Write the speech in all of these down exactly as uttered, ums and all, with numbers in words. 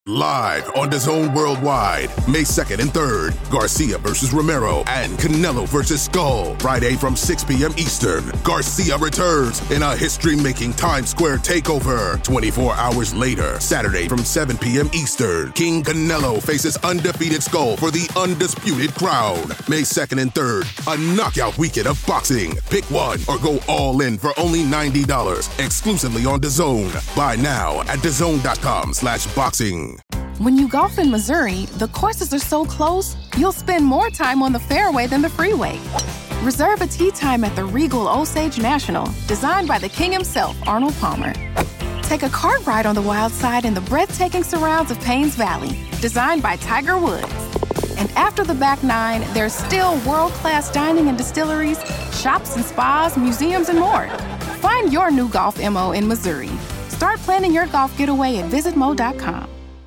Live on DAZN Worldwide, May second and third, Garcia versus Romero and Canelo versus Skull. Friday from six p.m. Eastern, Garcia returns in a history-making Times Square takeover. twenty-four hours later, Saturday from seven p.m. Eastern, King Canelo faces undefeated Skull for the undisputed crown. May second and third, a knockout weekend of boxing. Pick one or go all in for only ninety dollars, exclusively on DAZN. Buy now at DAZN.com slash boxing. When you golf in Missouri, the courses are so close, you'll spend more time on the fairway than the freeway. Reserve a tee time at the Regal Osage National, designed by the king himself, Arnold Palmer. Take a cart ride on the wild side in the breathtaking surrounds of Paynes Valley, designed by Tiger Woods. And after the back nine, there's still world-class dining and distilleries, shops and spas, museums, and more. Find your new golf M O in Missouri. Start planning your golf getaway at visit mo dot com.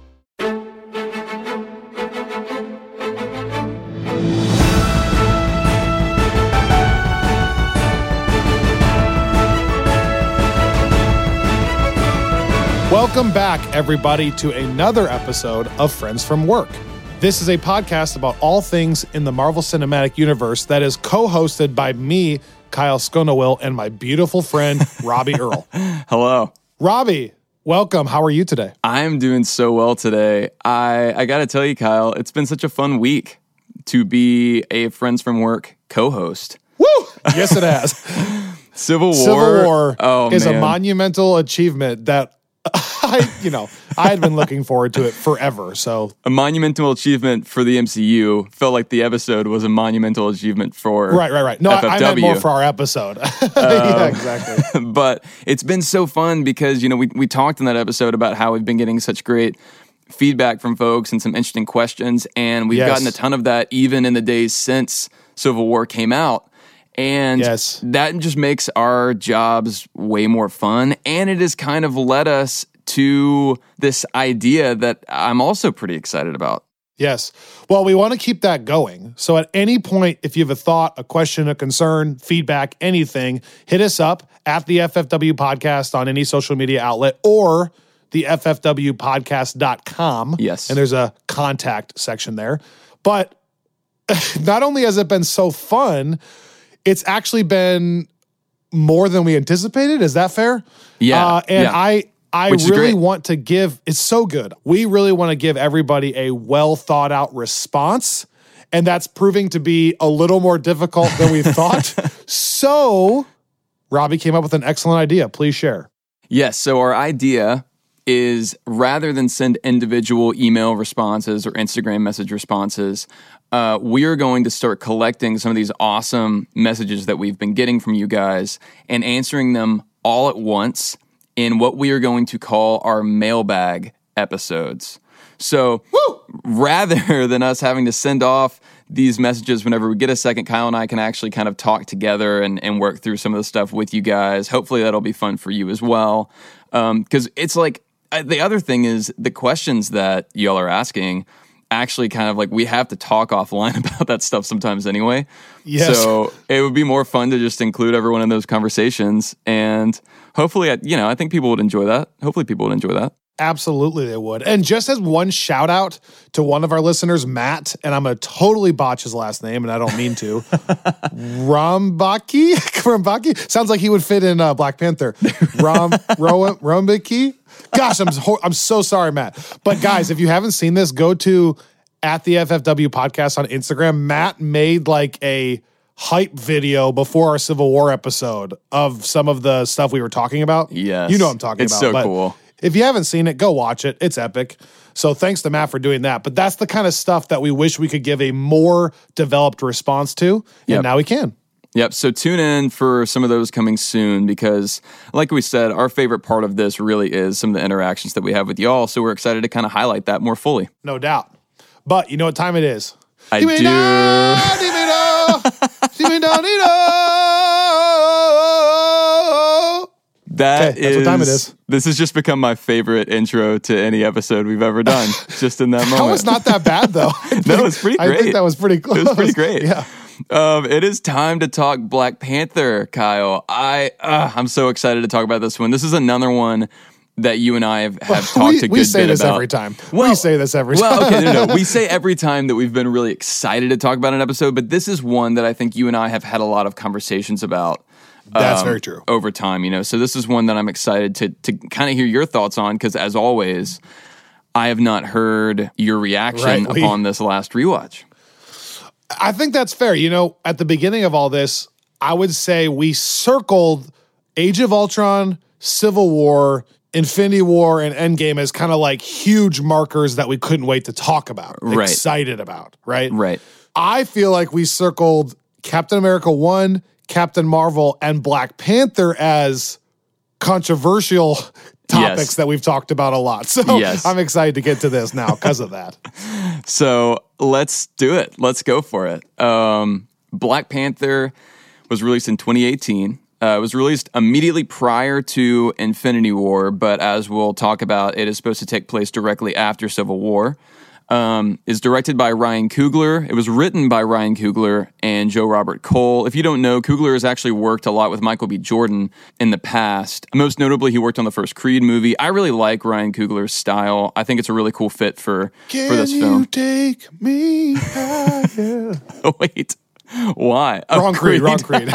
Welcome back, everybody, to another episode of Friends from Work. This is a podcast about all things in the Marvel Cinematic Universe that is co-hosted by me, Kyle Sconowill, and my beautiful friend, Robbie Earl. Hello. Robbie, welcome. How are you today? I'm doing so well today. I, I got to tell you, Kyle, it's been such a fun week to be a Friends from Work co-host. Woo! Yes, it has. Civil War. Civil War oh, is man. a monumental achievement that I, you know, I had been looking forward to it forever. So a monumental achievement for the M C U felt like the episode was a monumental achievement for right, right, right. No, F F W. I, I meant more for our episode. um, yeah, exactly. But it's been so fun because, you know, we we talked in that episode about how we've been getting such great feedback from folks and some interesting questions, and we've Yes. gotten a ton of that even in the days since Civil War came out. And yes. that just makes our jobs way more fun. And it has kind of led us to this idea that I'm also pretty excited about. Yes. Well, we want to keep that going. So at any point, if you have a thought, a question, a concern, feedback, anything, hit us up at the F F W Podcast on any social media outlet or the F F W podcast dot com. Yes. And there's a contact section there. But not only has it been so fun, it's actually been more than we anticipated. Is that fair? Yeah. Uh, and yeah. I I Which is really great. want to give, it's so good. We really want to give everybody a well thought out response. And that's proving to be a little more difficult than we thought. So Robbie came up with an excellent idea. Please share. Yes. So our idea is rather than send individual email responses or Instagram message responses, uh, we are going to start collecting some of these awesome messages that we've been getting from you guys and answering them all at once in what we are going to call our mailbag episodes. So Woo! rather than us having to send off these messages whenever we get a second, Kyle and I can actually kind of talk together and, and work through some of the stuff with you guys. Hopefully that'll be fun for you as well. Because um, it's like, uh, the other thing is the questions that y'all are asking, actually kind of like we have to talk offline about that stuff sometimes anyway. Yes. So it would be more fun to just include everyone in those conversations. And hopefully, I- you know, I think people would enjoy that. Hopefully people would enjoy that. Absolutely, they would. And just as one shout out to one of our listeners, Matt, and I'm going to totally botch his last name, and I don't mean to. Rambaki? Rambaki? Sounds like he would fit in uh, Black Panther. Ram, Ro, Rambaki? Gosh, I'm, I'm so sorry, Matt. But guys, if you haven't seen this, go to at the F F W Podcast on Instagram. Matt made like a hype video before our Civil War episode of some of the stuff we were talking about. Yes. You know what I'm talking It's about. so but cool. If you haven't seen it, go watch it. It's epic. So thanks to Matt for doing that. But that's the kind of stuff that we wish we could give a more developed response to. And Yep. now we can. Yep. So tune in for some of those coming soon because, like we said, our favorite part of this really is some of the interactions that we have with y'all. So we're excited to kind of highlight that more fully. No doubt. But you know what time it is? I Dimmy do. da, dimmy da, dimmy da, dee da. That Okay, that's what time it is. This has just become my favorite intro to any episode we've ever done. Just in that moment. That was not that bad, though. I No, think- it's pretty I think great. that was pretty close. It was pretty great. Yeah. Um, it is time to talk Black Panther, Kyle. I uh, I'm so excited to talk about this one. This is another one that you and I have, have talked we, a good we say bit this about. every time. Well, we say this every time. Well, okay, no, no. We say every time that we've been really excited to talk about an episode, but this is one that I think you and I have had a lot of conversations about. That's um, very true. Over time, you know. So this is one that I'm excited to to kind of hear your thoughts on, because as always, I have not heard your reaction Right, we- upon this last rewatch. I think that's fair. You know, at the beginning of all this, I would say we circled Age of Ultron, Civil War, Infinity War, and Endgame as kind of like huge markers that we couldn't wait to talk about, Right. excited about, right? Right. I feel like we circled Captain America one, Captain Marvel, and Black Panther as controversial topics Yes. that we've talked about a lot. So Yes. I'm excited to get to this now because of that. So let's do it. Let's go for it. Um, Black Panther was released in twenty eighteen. Uh, it was released immediately prior to Infinity War, but as we'll talk about, it is supposed to take place directly after Civil War. Um, is directed by Ryan Coogler. It was written by Ryan Coogler and Joe Robert Cole. If you don't know, Coogler has actually worked a lot with Michael B. Jordan in the past. Most notably, he worked on the first Creed movie. I really like Ryan Coogler's style. I think it's a really cool fit for, Can for this you film. take me higher? Wait, why? Oh, Wrong Creed, wrong Creed.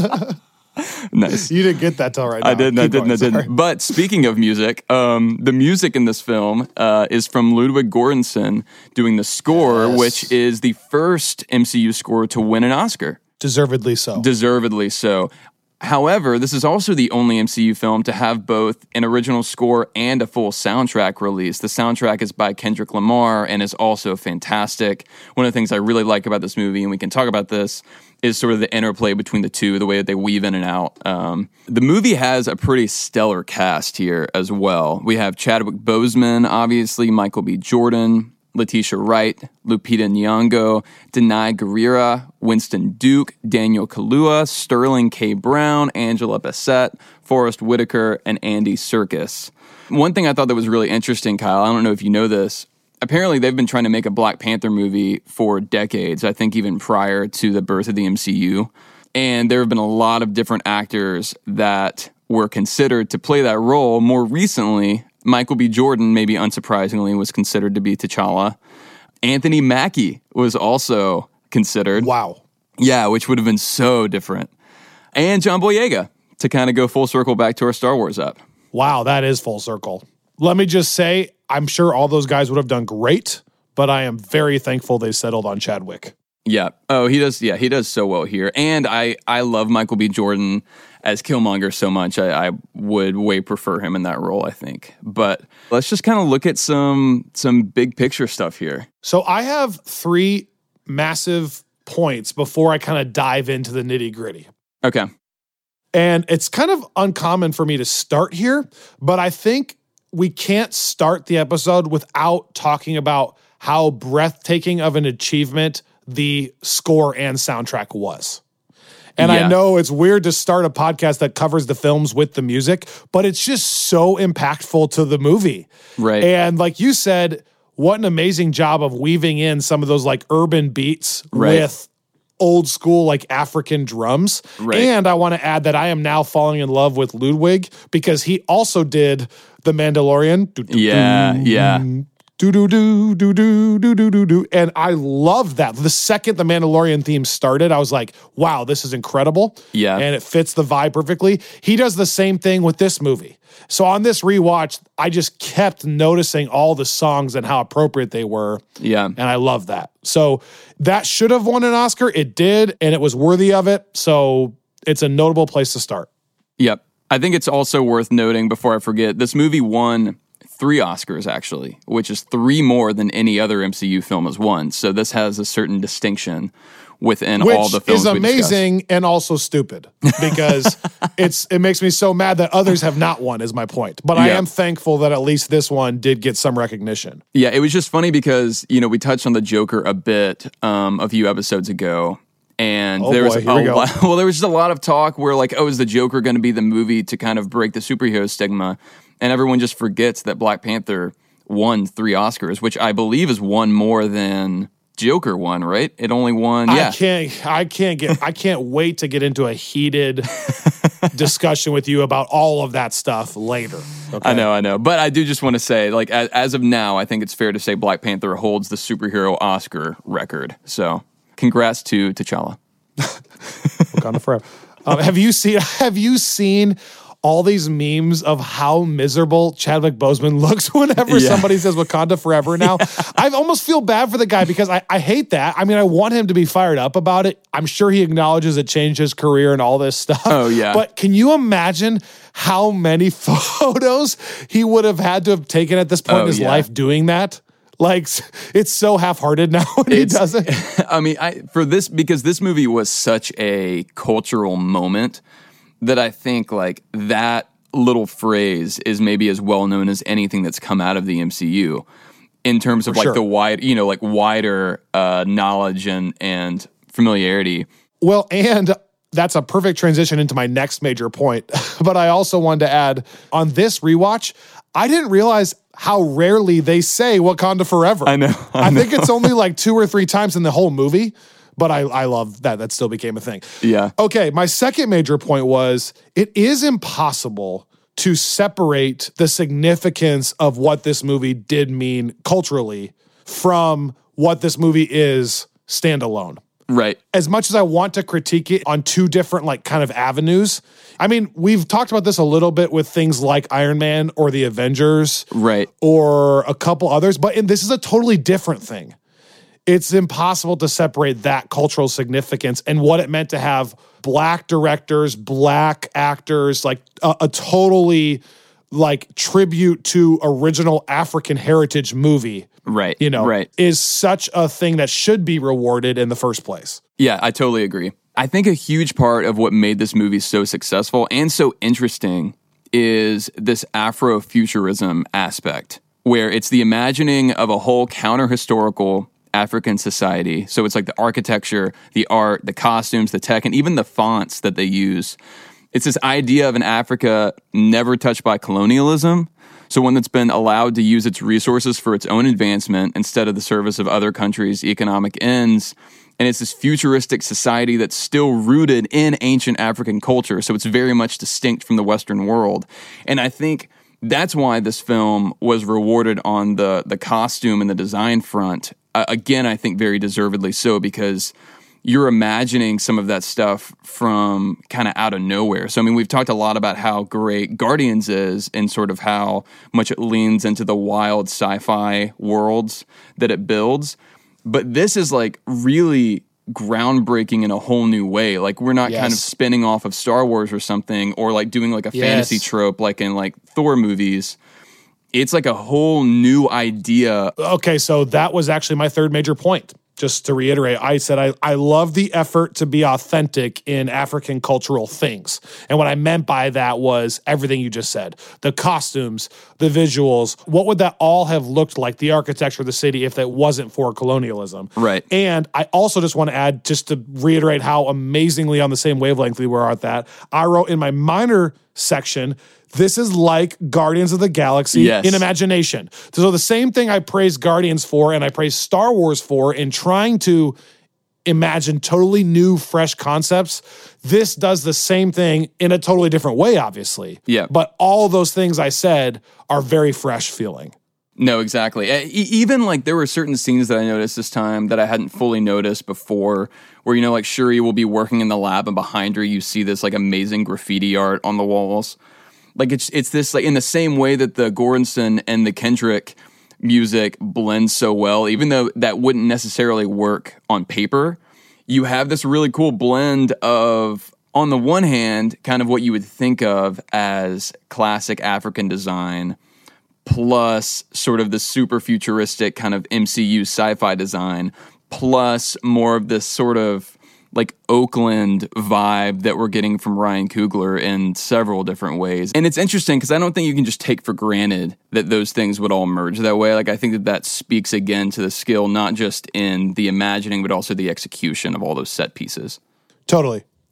Nice. You didn't get that till right now. I didn't, I Keep didn't, going, I didn't. sorry. But speaking of music, um, the music in this film uh, is from Ludwig Göransson doing the score, Yes. which is the first M C U score to win an Oscar. Deservedly so. Deservedly so. However, this is also the only M C U film to have both an original score and a full soundtrack release. The soundtrack is by Kendrick Lamar and is also fantastic. One of the things I really like about this movie, and we can talk about this, is sort of the interplay between the two, the way that they weave in and out. Um, the movie has a pretty stellar cast here as well. We have Chadwick Boseman, obviously, Michael B. Jordan, Letitia Wright, Lupita Nyong'o, Denai Guerrera, Winston Duke, Daniel Kaluuya, Sterling K. Brown, Angela Bassett, Forrest Whitaker, and Andy Serkis. One thing I thought that was really interesting, Kyle, I don't know if you know this, apparently they've been trying to make a Black Panther movie for decades, I think even prior to the birth of the M C U. And there have been a lot of different actors that were considered to play that role. More recently, Michael B. Jordan, maybe unsurprisingly, was considered to be T'Challa. Anthony Mackie was also considered. Wow. Yeah, which would have been so different. And John Boyega, to kind of go full circle back to our Star Wars up. Wow, that is full circle. Let me just say, I'm sure all those guys would have done great, but I am very thankful they settled on Chadwick. Yeah. Oh, he does. Yeah, he does so well here. And I, I love Michael B. Jordan as Killmonger so much. I, I would way prefer him in that role, I think. But let's just kind of look at some some big picture stuff here. So I have three massive points before I kind of dive into the nitty gritty. Okay. And it's kind of uncommon for me to start here, but I think we can't start the episode without talking about how breathtaking of an achievement the score and soundtrack was. And Yeah. I know it's weird to start a podcast that covers the films with the music, but it's just so impactful to the movie. Right. And like you said, what an amazing job of weaving in some of those like urban beats Right. with old school like African drums. Right. And I want to add that I am now falling in love with Ludwig because he also did The Mandalorian. Yeah, yeah. Do do do do do do do do do, and I love that. The second the Mandalorian theme started, I was like, "Wow, this is incredible!" Yeah. and it fits the vibe perfectly. He does the same thing with this movie. So on this rewatch, I just kept noticing all the songs and how appropriate they were. Yeah. And I love that. So that should have won an Oscar. It did, and it was worthy of it. So it's a notable place to start. Yep. I think it's also worth noting before I forget, this movie won three Oscars, actually, which is three more than any other M C U film has won. So this has a certain distinction within Which all the films is we discussed. amazing and also stupid because it's it makes me so mad that others have not won, is my point. But I Yeah. am thankful that at least this one did get some recognition. Yeah, it was just funny because, you know, we touched on the Joker a bit um, a few episodes ago. And Oh there was boy, a here we go. lot, well, there was just a lot of talk where like, oh, is the Joker going to be the movie to kind of break the superhero stigma? And everyone just forgets that Black Panther won three Oscars, which I believe is one more than Joker won, right? It only won. Yeah, I can't. I can't get. I can't wait to get into a heated discussion with you about all of that stuff later. Okay? I know, I know, but I do just want to say, like, as, as of now, I think it's fair to say Black Panther holds the superhero Oscar record. So, congrats to T'Challa. Wakanda forever. Um, have you seen? Have you seen? all these memes of how miserable Chadwick Boseman looks whenever yeah. somebody says Wakanda forever now. Yeah. I almost feel bad for the guy because I, I hate that. I mean, I want him to be fired up about it. I'm sure he acknowledges it changed his career and all this stuff. Oh, yeah. But can you imagine how many photos he would have had to have taken at this point oh, in his yeah. life doing that? Like, it's so half-hearted now when it's, he does it. I mean, I, for this, because this movie was such a cultural moment that I think, like, that little phrase is maybe as well known as anything that's come out of the M C U in terms of, For like, sure. the wide, you know, like, wider uh, knowledge and, and familiarity. Well, and that's a perfect transition into my next major point. But I also wanted to add, on this rewatch, I didn't realize how rarely they say Wakanda forever. I know. I, I know. think it's only like two or three times in the whole movie. But I, I love that. That still became a thing. Yeah. Okay, my second major point was it is impossible to separate the significance of what this movie did mean culturally from what this movie is standalone. Right. As much as I want to critique it on two different like kind of avenues, I mean, we've talked about this a little bit with things like Iron Man or the Avengers. Right. Or a couple others, but in, this is a totally different thing. It's impossible to separate that cultural significance and what it meant to have black directors, black actors, like a, a totally like tribute to original African heritage movie. Right. You know, right. is such a thing that should be rewarded in the first place. Yeah, I totally agree. I think a huge part of what made this movie so successful and so interesting is this Afrofuturism aspect, where it's the imagining of a whole counter-historical African society. So it's like the architecture, the art, the costumes, the tech, and even the fonts that they use. It's this idea of an Africa never touched by colonialism. So one that's been allowed to use its resources for its own advancement instead of the service of other countries' economic ends. And it's this futuristic society that's still rooted in ancient African culture. So it's very much distinct from the Western world. And I think that's why this film was rewarded on the, the costume and the design front. Uh, again, I think very deservedly so, because you're imagining some of that stuff from kind of out of nowhere. So, I mean, we've talked a lot about how great Guardians is and sort of how much it leans into the wild sci-fi worlds that it builds. But this is like really groundbreaking in a whole new way. Like, we're not yes. kind of spinning off of Star Wars or something, or like doing like a yes. fantasy trope like in like Thor movies. It's like a whole new idea. Okay, so that was actually my third major point. Just to reiterate, I said I, I love the effort to be authentic in African cultural things. And what I meant by that was everything you just said. The costumes, the visuals, what would that all have looked like, the architecture of the city, if that wasn't for colonialism? Right. And I also just want to add, just to reiterate how amazingly on the same wavelength we were at that, I wrote in my minor section, this is like Guardians of the Galaxy yes. in imagination. So the same thing I praise Guardians for and I praise Star Wars for in trying to imagine totally new, fresh concepts, this does the same thing in a totally different way, obviously. Yeah. But all those things I said are very fresh feeling. No, exactly. Even like there were certain scenes that I noticed this time that I hadn't fully noticed before, where, you know, like Shuri will be working in the lab and behind her you see this like amazing graffiti art on the walls. Like, it's it's this, like, in the same way that the Göransson and the Kendrick music blend so well, even though that wouldn't necessarily work on paper, you have this really cool blend of, on the one hand, kind of what you would think of as classic African design, plus sort of the super futuristic kind of M C U sci-fi design, plus more of this sort of like Oakland vibe that we're getting from Ryan Coogler in several different ways. And it's interesting because I don't think you can just take for granted that those things would all merge that way. Like, I think that that speaks again to the skill, not just in the imagining, but also the execution of all those set pieces. Totally.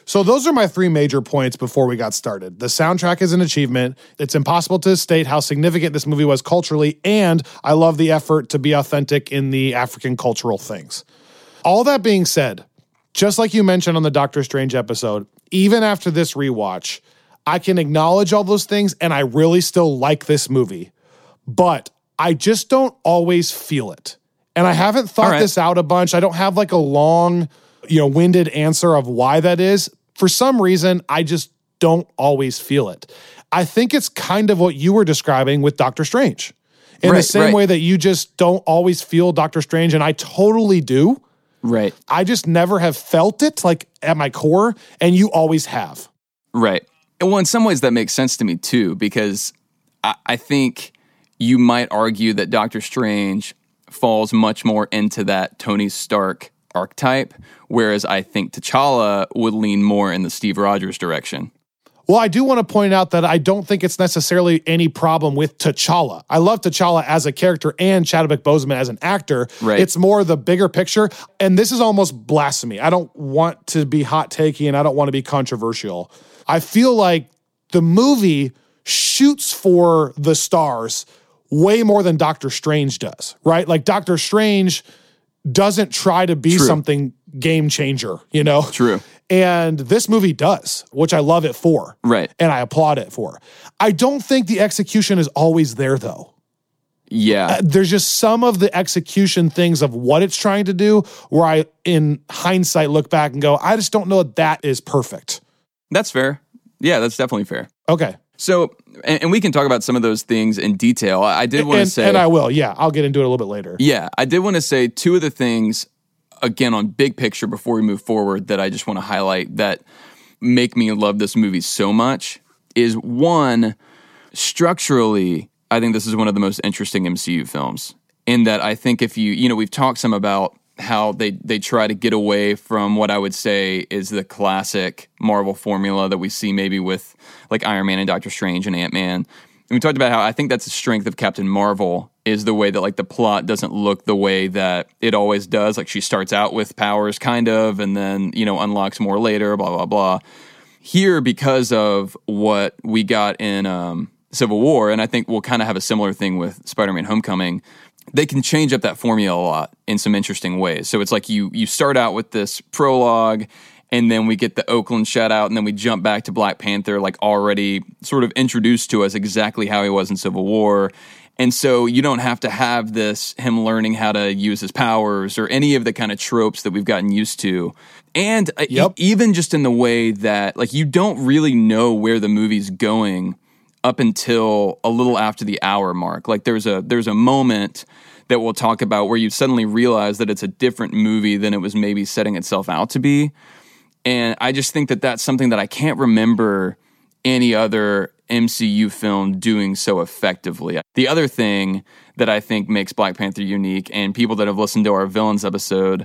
So those are my three major points before we got started. The soundtrack is an achievement. It's impossible to state how significant this movie was culturally, and I love the effort to be authentic in the African cultural things. All that being said, just like you mentioned on the Doctor Strange episode, even after this rewatch, I can acknowledge all those things, and I really still like this movie. But I just don't always feel it. And I haven't thought right. this out a bunch. I don't have like a long, you know, winded answer of why that is. For some reason, I just don't always feel it. I think it's kind of what you were describing with Doctor Strange. In right, the same right. way that you just don't always feel Doctor Strange, and I totally do. Right. I just never have felt it, like, at my core, and you always have. Right. Well, in some ways that makes sense to me, too, because I, I think you might argue that Doctor Strange falls much more into that Tony Stark archetype, whereas I think T'Challa would lean more in the Steve Rogers direction. Well, I do want to point out that I don't think it's necessarily any problem with T'Challa. I love T'Challa as a character and Chadwick Boseman as an actor. Right. It's more the bigger picture, and this is almost blasphemy. I don't want to be hot-takey, and I don't want to be controversial. I feel like the movie shoots for the stars way more than Doctor Strange does, right? Like, Doctor Strange doesn't try to be True. something game changer, you know? True. And this movie does, which I love it for. Right. And I applaud it for. I don't think the execution is always there, though. Yeah. Uh, there's just some of the execution things of what it's trying to do where I, in hindsight, look back and go, I just don't know that that is perfect. That's fair. Yeah, that's definitely fair. Okay. So, and, and we can talk about some of those things in detail. I, I did want to and, say... And I will, yeah. I'll get into it a little bit later. Yeah, I did want to say two of the things, again, on big picture before we move forward, that I just want to highlight that make me love this movie so much is, one, structurally, I think this is one of the most interesting M C U films. In that I think if you, you know, we've talked some about how they, they try to get away from what I would say is the classic Marvel formula that we see maybe with like Iron Man and Doctor Strange and Ant-Man. And we talked about how I think that's the strength of Captain Marvel is the way that like the plot doesn't look the way that it always does. Like she starts out with powers kind of, and then, you know, unlocks more later, blah, blah, blah. Here, because of what we got in um, Civil War, and I think we'll kind of have a similar thing with Spider-Man Homecoming, they can change up that formula a lot in some interesting ways. So it's like you you start out with this prologue, and then we get the Oakland shutout, and then we jump back to Black Panther, like already sort of introduced to us exactly how he was in Civil War. And so you don't have to have this, him learning how to use his powers or any of the kind of tropes that we've gotten used to. And Yep. e- even just in the way that, like, you don't really know where the movie's going up until a little after the hour mark. Like there's a there's a moment that we'll talk about where you suddenly realize that it's a different movie than it was maybe setting itself out to be. And I just think that that's something that I can't remember any other M C U film doing so effectively. The other thing that I think makes Black Panther unique, and people that have listened to our villains episode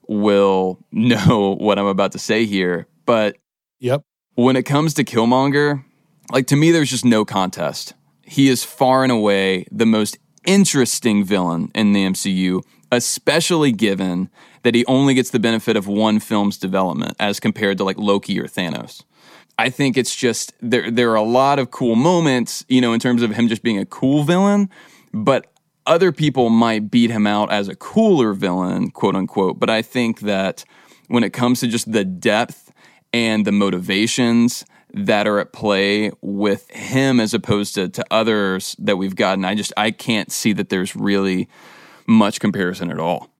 will know what I'm about to say here, but Yep. when it comes to Killmonger, like, to me, there's just no contest. He is far and away the most interesting villain in the M C U, especially given that he only gets the benefit of one film's development as compared to, like, Loki or Thanos. I think it's just, there there are a lot of cool moments, you know, in terms of him just being a cool villain, but other people might beat him out as a cooler villain, quote unquote. But I think that when it comes to just the depth and the motivations that are at play with him as opposed to, to others that we've gotten, I just, I can't see that there's really much comparison at all.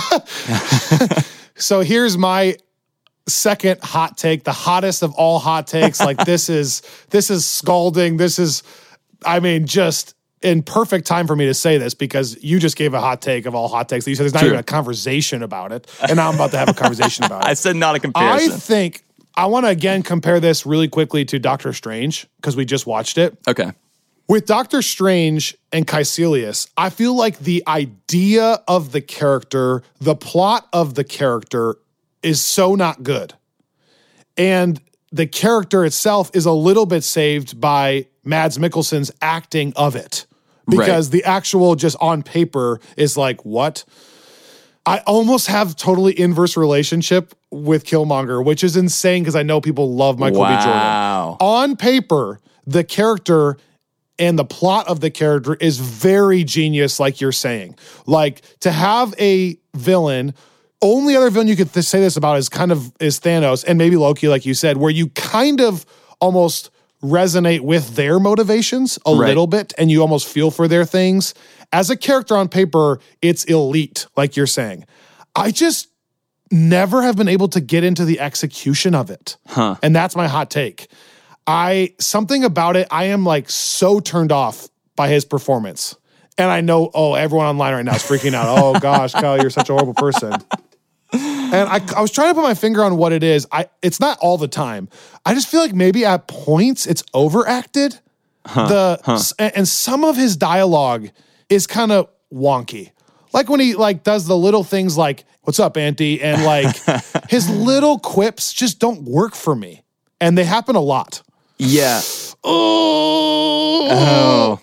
So here's my second hot take, the hottest of all hot takes. Like this is, this is scalding. This is, I mean, just in perfect time for me to say this because you just gave a hot take of all hot takes. You said there's not True. even a conversation about it. And now I'm about to have a conversation about it. I said not a I comparison. think, I want to again compare this really quickly to Doctor Strange because we just watched it. Okay. With Doctor Strange and Caecilius, I feel like the idea of the character, the plot of the character is so not good. And the character itself is a little bit saved by Mads Mikkelsen's acting of it. Because Right. the actual just on paper is like, what? I almost have totally inverse relationship with Killmonger, which is insane because I know people love Michael wow. B. Jordan. On paper, the character and the plot of the character is very genius, like you're saying. Like, to have a villain, only other villain you could th- say this about is kind of is Thanos and maybe Loki, like you said, where you kind of almost resonate with their motivations a right. little bit and you almost feel for their things. As a character on paper, it's elite, like you're saying. I just never have been able to get into the execution of it. Huh. And that's my hot take. I, something about it, I am like so turned off by his performance. And I know, oh, everyone online right now is freaking out. Oh gosh, Kyle, you're such a horrible person. And I, I was trying to put my finger on what it is. I, it's not all the time. I just feel like maybe at points it's overacted. Huh, the huh. And some of his dialogue is kind of wonky. Like when he like does the little things like, what's up, Auntie? And like his little quips just don't work for me. And they happen a lot. Yeah. Oh. Oh.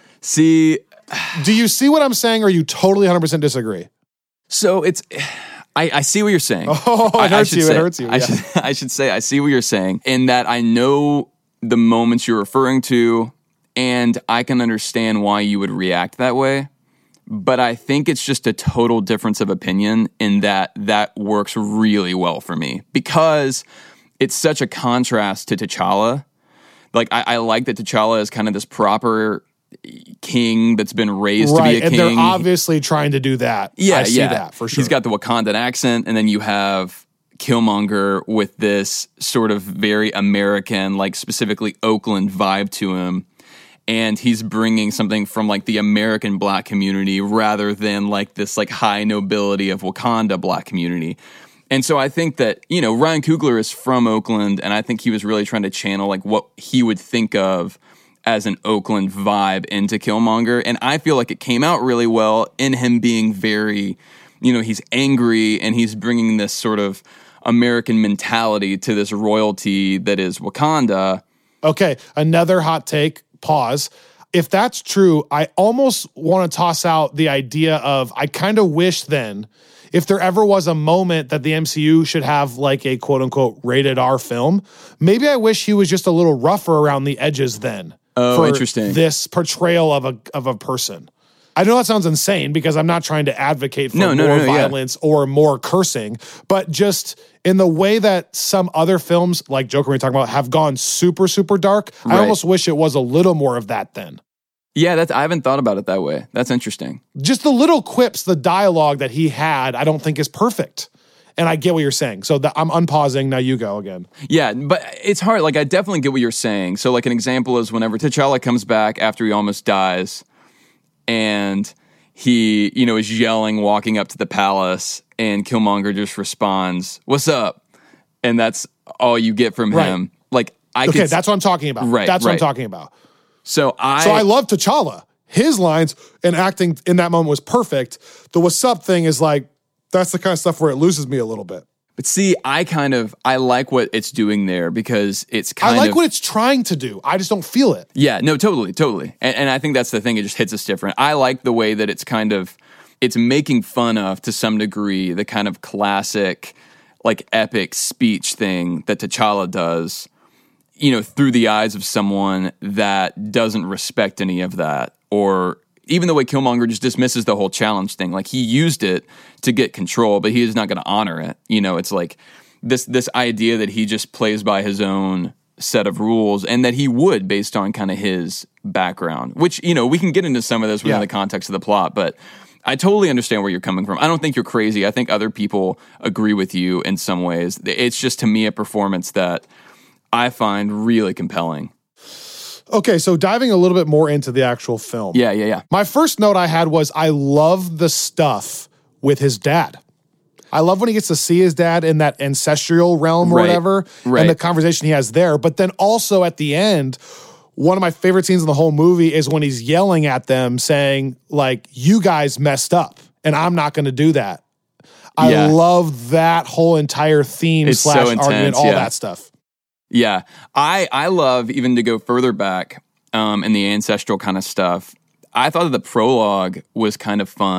See. Do you see what I'm saying, or you totally one hundred percent disagree? So it's, I, I see what you're saying. Oh, it I, hurts I you, say, it hurts you. Yeah. I, should, I should say, I see what you're saying, in that I know the moments you're referring to, and I can understand why you would react that way. But I think it's just a total difference of opinion in that that works really well for me because it's such a contrast to T'Challa. Like, I, I like that T'Challa is kind of this proper king that's been raised right, to be a and king. They're obviously trying to do that. Yeah, I see yeah. that for sure. He's got the Wakandan accent, and then you have Killmonger with this sort of very American, like specifically Oakland vibe to him. And he's bringing something from like the American black community rather than like this like high nobility of Wakanda black community. And so I think that, you know, Ryan Coogler is from Oakland, and I think he was really trying to channel like what he would think of as an Oakland vibe into Killmonger. And I feel like it came out really well in him being very, you know, he's angry and he's bringing this sort of American mentality to this royalty that is Wakanda. Okay, another hot take. Pause. If that's true, I almost want to toss out the idea of, I kind of wish then, if there ever was a moment that the M C U should have like a quote unquote rated R film, maybe I wish he was just a little rougher around the edges then. Oh, for interesting. This portrayal of a of a person. I know that sounds insane because I'm not trying to advocate for no, no, more no, no, violence yeah. or more cursing, but just in the way that some other films, like Joker we're talking about, have gone super, super dark, right. I almost wish it was a little more of that then. Yeah, that's, I haven't thought about it that way. That's interesting. Just the little quips, the dialogue that he had, I don't think is perfect. And I get what you're saying. So the, I'm unpausing. Now you go again. Yeah, but it's hard. Like, I definitely get what you're saying. So like an example is whenever T'Challa comes back after he almost dies, and he, you know, is yelling, walking up to the palace, and Killmonger just responds, "What's up?" And that's all you get from right. him. Like, I okay, could, that's what I'm talking about. Right, that's right. what I'm talking about. So I, so I love T'Challa. His lines and acting in that moment was perfect. The "what's up" thing is like, that's the kind of stuff where it loses me a little bit. But see, I kind of, I like what it's doing there because it's kind of... I like of, what it's trying to do. I just don't feel it. Yeah, no, totally, totally. And, and I think that's the thing. It just hits us different. I like the way that it's kind of, it's making fun of, to some degree, the kind of classic, like, epic speech thing that T'Challa does, you know, through the eyes of someone that doesn't respect any of that, or... Even the way Killmonger just dismisses the whole challenge thing. Like, he used it to get control, but he is not going to honor it. You know, it's like this this idea that he just plays by his own set of rules, and that he would based on kind of his background, which, you know, we can get into some of this within yeah. the context of the plot, but I totally understand where you're coming from. I don't think you're crazy. I think other people agree with you in some ways. It's just, to me, a performance that I find really compelling. Okay, so diving a little bit more into the actual film. Yeah, yeah, yeah. My first note I had was, I love the stuff with his dad. I love when he gets to see his dad in that ancestral realm or right, whatever, right. and the conversation he has there. But then also at the end, one of my favorite scenes in the whole movie is when he's yelling at them saying, like, you guys messed up, and I'm not going to do that. I yeah. love that whole entire theme it's slash so intense, argument, all yeah. that stuff. Yeah, I I love, even to go further back um, in the ancestral kind of stuff, I thought that the prologue was kind of fun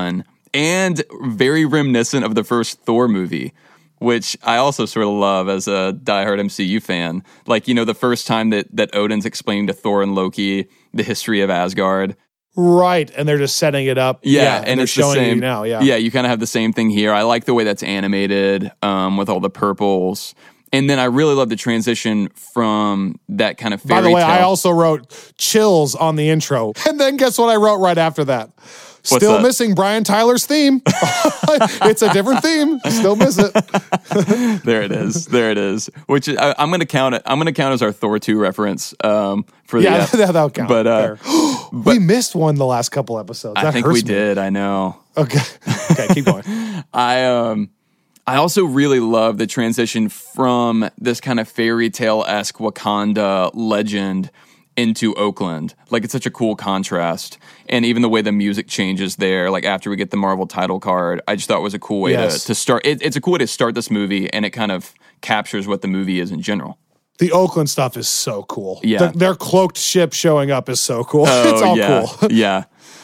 and very reminiscent of the first Thor movie, which I also sort of love as a diehard M C U fan. Like, you know, the first time that, that Odin's explaining to Thor and Loki the history of Asgard. Right, and they're just setting it up. Yeah, yeah and, and they're it's the showing same you now. Yeah, yeah, you kind of have the same thing here. I like the way that's animated um, with all the purples. And then I really love the transition from that kind of fairy By the way, tale. I also wrote chills on the intro. And then guess what I wrote right after that? What's Still that? missing Brian Tyler's theme. It's a different theme. Still miss it. There it is. There it is. Which I, I'm going to count it. I'm going to count as our Thor two reference um, for the Yeah, ep. that'll count. But, uh, we missed one the last couple episodes. I That think hurts we me. did. I know. Okay. Okay, keep going. I um I also really love the transition from this kind of fairy tale-esque Wakanda legend into Oakland. Like, it's such a cool contrast. And even the way the music changes there, like after we get the Marvel title card, I just thought it was a cool way Yes. to, to start. It, it's a cool way to start this movie, and it kind of captures what the movie is in general. The Oakland stuff is so cool. Yeah. The- their cloaked ship showing up is so cool. Oh, it's all yeah. cool. Yeah.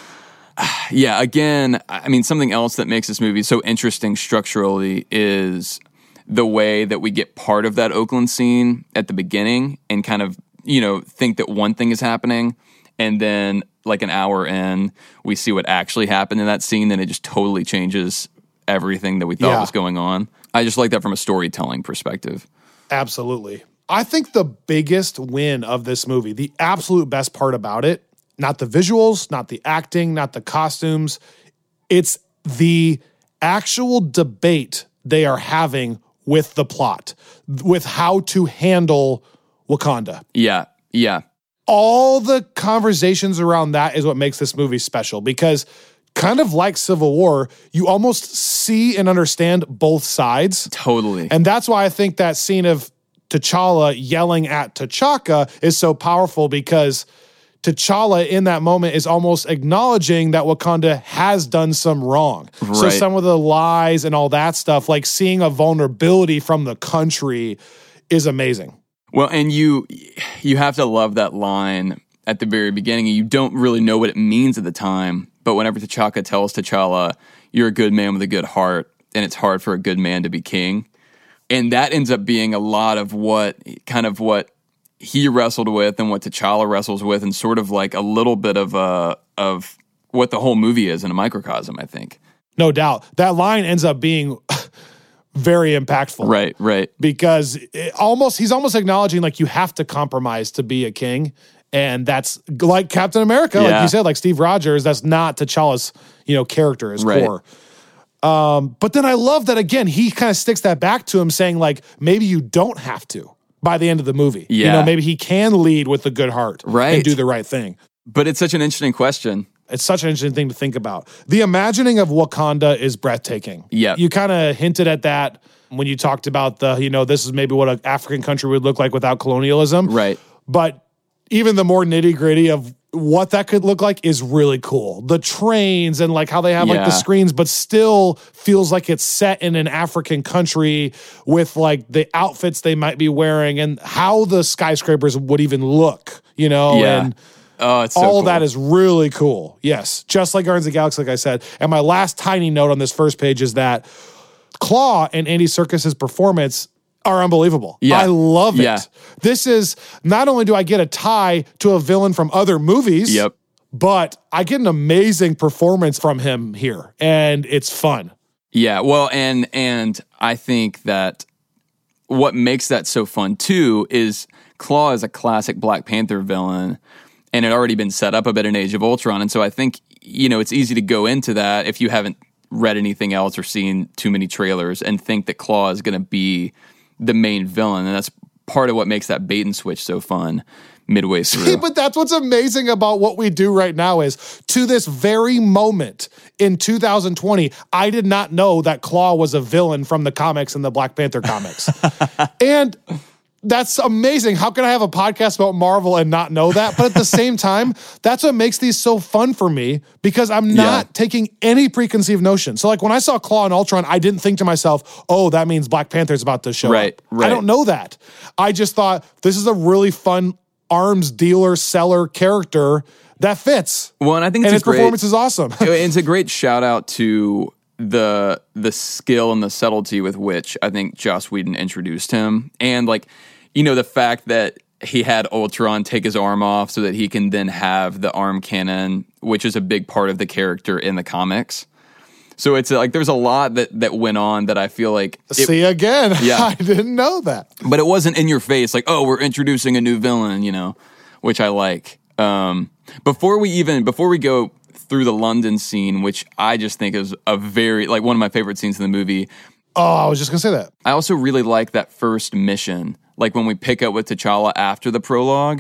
Yeah, again, I mean, something else that makes this movie so interesting structurally is the way that we get part of that Oakland scene at the beginning and kind of, you know, think that one thing is happening, and then like an hour in, we see what actually happened in that scene, and it just totally changes everything that we thought Yeah. was going on. I just like that from a storytelling perspective. Absolutely. I think the biggest win of this movie, the absolute best part about it, not the visuals, not the acting, not the costumes, it's the actual debate they are having with the plot, with how to handle Wakanda. Yeah, yeah. All the conversations around that is what makes this movie special, because kind of like Civil War, you almost see and understand both sides. Totally. And that's why I think that scene of T'Challa yelling at T'Chaka is so powerful, because T'Challa in that moment is almost acknowledging that Wakanda has done some wrong. So Right. some of the lies and all that stuff, like seeing a vulnerability from the country, is amazing. Well, and you you have to love that line at the very beginning. You don't really know what it means at the time, but whenever T'Chaka tells T'Challa, "You're a good man with a good heart, and it's hard for a good man to be king," and that ends up being a lot of what kind of what he wrestled with and what T'Challa wrestles with, and sort of like a little bit of a of what the whole movie is in a microcosm, I think. No doubt. That line ends up being very impactful. Right, right. Because it almost he's almost acknowledging like you have to compromise to be a king. And that's like Captain America, like Yeah. you said, like Steve Rogers, that's not T'Challa's, you know, character, his Right. core. Um, but then I love that again, he kind of sticks that back to him, saying like, maybe you don't have to by the end of the movie. You Yeah. know, maybe he can lead with a good heart Right. and do the right thing. But it's such an interesting question. It's such an interesting thing to think about. The imagining of Wakanda is breathtaking. Yeah. You kind of hinted at that when you talked about the, you know, this is maybe what an African country would look like without colonialism. Right. But even the more nitty gritty of what that could look like is really cool. The trains and like how they have like Yeah. the screens, but still feels like it's set in an African country with like the outfits they might be wearing and how the skyscrapers would even look, you know? Yeah. And Oh, it's so all cool. that is really cool. Yes. Just like Guardians of the Galaxy, like I said. And my last tiny note on this first page is that Claw and Andy Serkis's performance are unbelievable. Yeah. I love it. Yeah. This is, not only do I get a tie to a villain from other movies, Yep. but I get an amazing performance from him here. And it's fun. Yeah, well, and and I think that what makes that so fun too is Claw is a classic Black Panther villain, and it had already been set up a bit in Age of Ultron, and so I think, you know, it's easy to go into that if you haven't read anything else or seen too many trailers and think that Claw is going to be the main villain, and that's part of what makes that bait and switch so fun midway through. But that's what's amazing about what we do right now is, to this very moment in two thousand twenty, I did not know that Claw was a villain from the comics and the Black Panther comics. And that's amazing. How can I have a podcast about Marvel and not know that? But at the same time, that's what makes these so fun for me, because I'm not Yeah. taking any preconceived notion. So like when I saw Claw and Ultron, I didn't think to myself, oh, that means Black Panther's about to show Right, up. right. I don't know that. I just thought this is a really fun arms dealer, seller character that fits. Well, and I think it's and a his great, performance is awesome. It's a great shout out to the the skill and the subtlety with which I think Joss Whedon introduced him, and like, you know, the fact that he had Ultron take his arm off so that he can then have the arm cannon, which is a big part of the character in the comics. So it's like there's a lot that that went on that I feel like it, see again. Yeah. I didn't know that, but it wasn't in your face like, oh, we're introducing a new villain, you know, which I like. Um, before we even before we go through the London scene, which I just think is a very, like, one of my favorite scenes in the movie. Oh, I was just going to say that. I also really like that first mission, like when we pick up with T'Challa after the prologue.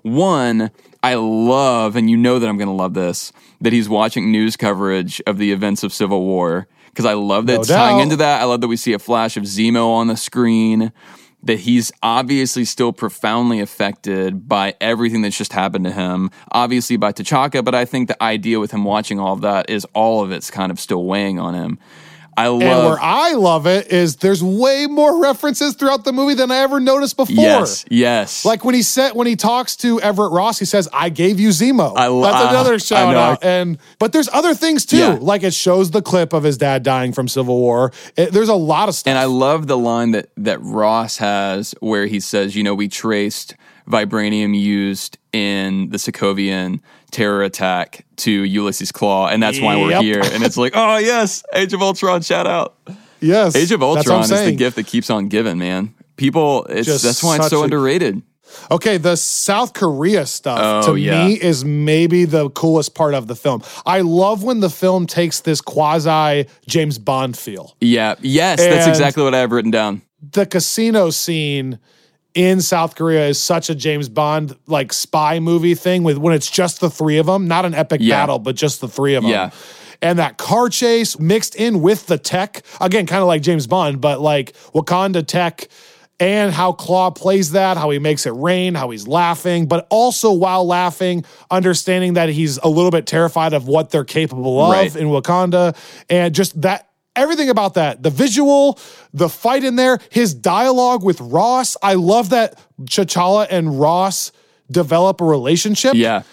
One, I love, and you know that I'm going to love this, that he's watching news coverage of the events of Civil War, because I love that No it's doubt. tying into that. I love that we see a flash of Zemo on the screen, that he's obviously still profoundly affected by everything that's just happened to him, obviously by T'Chaka, but I think the idea with him watching all of that is all of it's kind of still weighing on him. I love... And where I love it is there's way more references throughout the movie than I ever noticed before. Yes, yes. Like when he said, when he talks to Everett Ross, he says, "I gave you Zemo." I lo- That's uh, another I shout know. out. And but there's other things too. Yeah. Like it shows the clip of his dad dying from Civil War. It, there's a lot of stuff. And I love the line that, that Ross has where he says, you know, we traced vibranium used in the Sokovian terror attack to Ulysses Claw, and that's why we're Yep. here. And it's like, oh, yes, Age of Ultron, shout out. Yes, Age of that's what Ultron I'm is the saying. gift that keeps on giving, man. People, it's Just that's why it's such so a- underrated. Okay, the South Korea stuff Oh, to yeah. me is maybe the coolest part of the film. I love when the film takes this quasi James Bond feel. Yeah, yes, that's And- exactly what I have written down. The casino scene in South Korea is such a James Bond like spy movie thing with when it's just the three of them, not an epic Yeah. battle, but just the three of them. Yeah. And that car chase mixed in with the tech, again, kind of like James Bond, but like Wakanda tech, and how Claw plays that, how he makes it rain, how he's laughing, but also while laughing, understanding that he's a little bit terrified of what they're capable of Right. in Wakanda, and just that. Everything about that, the visual, the fight in there, his dialogue with Ross. I love that T'Challa and Ross develop a relationship. Yeah.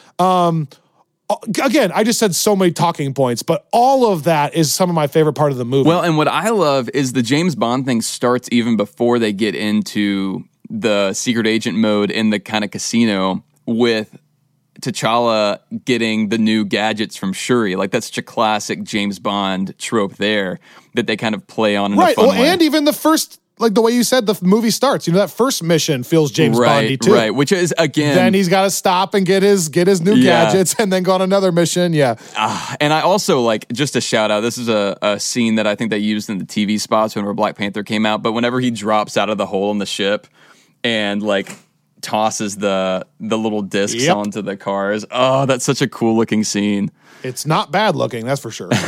Again, I just said so many talking points, but all of that is some of my favorite part of the movie. Well, and what I love is the James Bond thing starts even before they get into the secret agent mode in the kind of casino with T'Challa getting the new gadgets from Shuri. Like, that's such a classic James Bond trope there that they kind of play on in right. a fun Well, way. and even the first, like the way you said, the movie starts. You know, that first mission feels James right, Bondy too. right, which is, again... Then he's got to stop and get his get his new Yeah. gadgets, and then go on another mission. Yeah. And I also, like, just a shout out, this is a, a scene that I think they used in the T V spots whenever Black Panther came out, but whenever he drops out of the hole in the ship and, like, tosses the the little discs Yep. onto the cars. Oh, that's such a cool looking scene. It's not bad looking, that's for sure.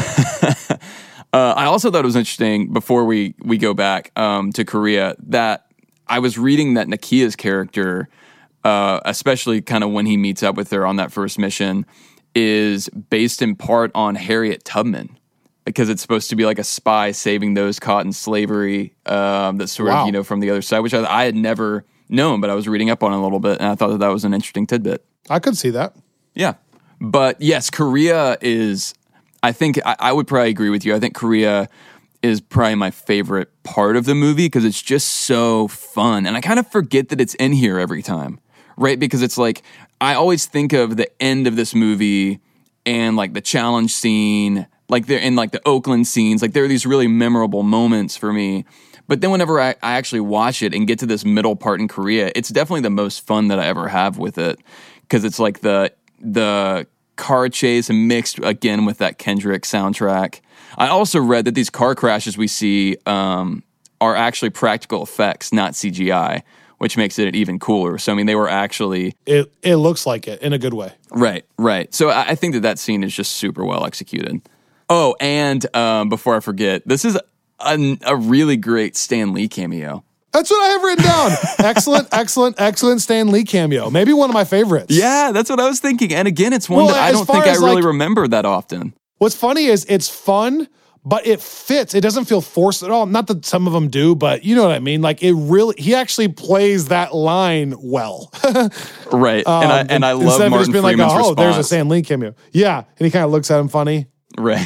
Uh, I also thought it was interesting before we we go back um, to Korea that I was reading that Nakia's character, uh, especially kind of when he meets up with her on that first mission, is based in part on Harriet Tubman. Because it's supposed to be like a spy saving those caught in slavery, um, that's sort Wow. of, you know, from the other side, which I, I had never known, but I was reading up on it a little bit, and I thought that that was an interesting tidbit. I could see that. Yeah. But yes, Korea is, I think, I, I would probably agree with you. I think Korea is probably my favorite part of the movie because it's just so fun. And I kind of forget that it's in here every time, right? Because it's like, I always think of the end of this movie and like the challenge scene, like they're in like the Oakland scenes, like there are these really memorable moments for me. But then whenever I, I actually watch it and get to this middle part in Korea, it's definitely the most fun that I ever have with it. Because it's like the the car chase mixed again with that Kendrick soundtrack. I also read that these car crashes we see um, are actually practical effects, not C G I, which makes it even cooler. So, I mean, they were actually... It it looks like it in a good way. Right, right. So I, I think that that scene is just super well executed. Oh, and um, before I forget, this is a, a really great Stan Lee cameo. That's what I have written down. excellent, excellent, excellent Stan Lee cameo. Maybe one of my favorites. Yeah, that's what I was thinking. And again, it's one Well, that I as don't far think I as, really like- remember that often. What's funny is it's fun, but it fits. It doesn't feel forced at all. Not that some of them do, but you know what I mean? Like it really, he actually plays that line well. Right. Um, and I, and I love Martin just being Freeman's like, oh, response. there's a Stan Lee cameo. Yeah. And he kind of looks at him funny. Right.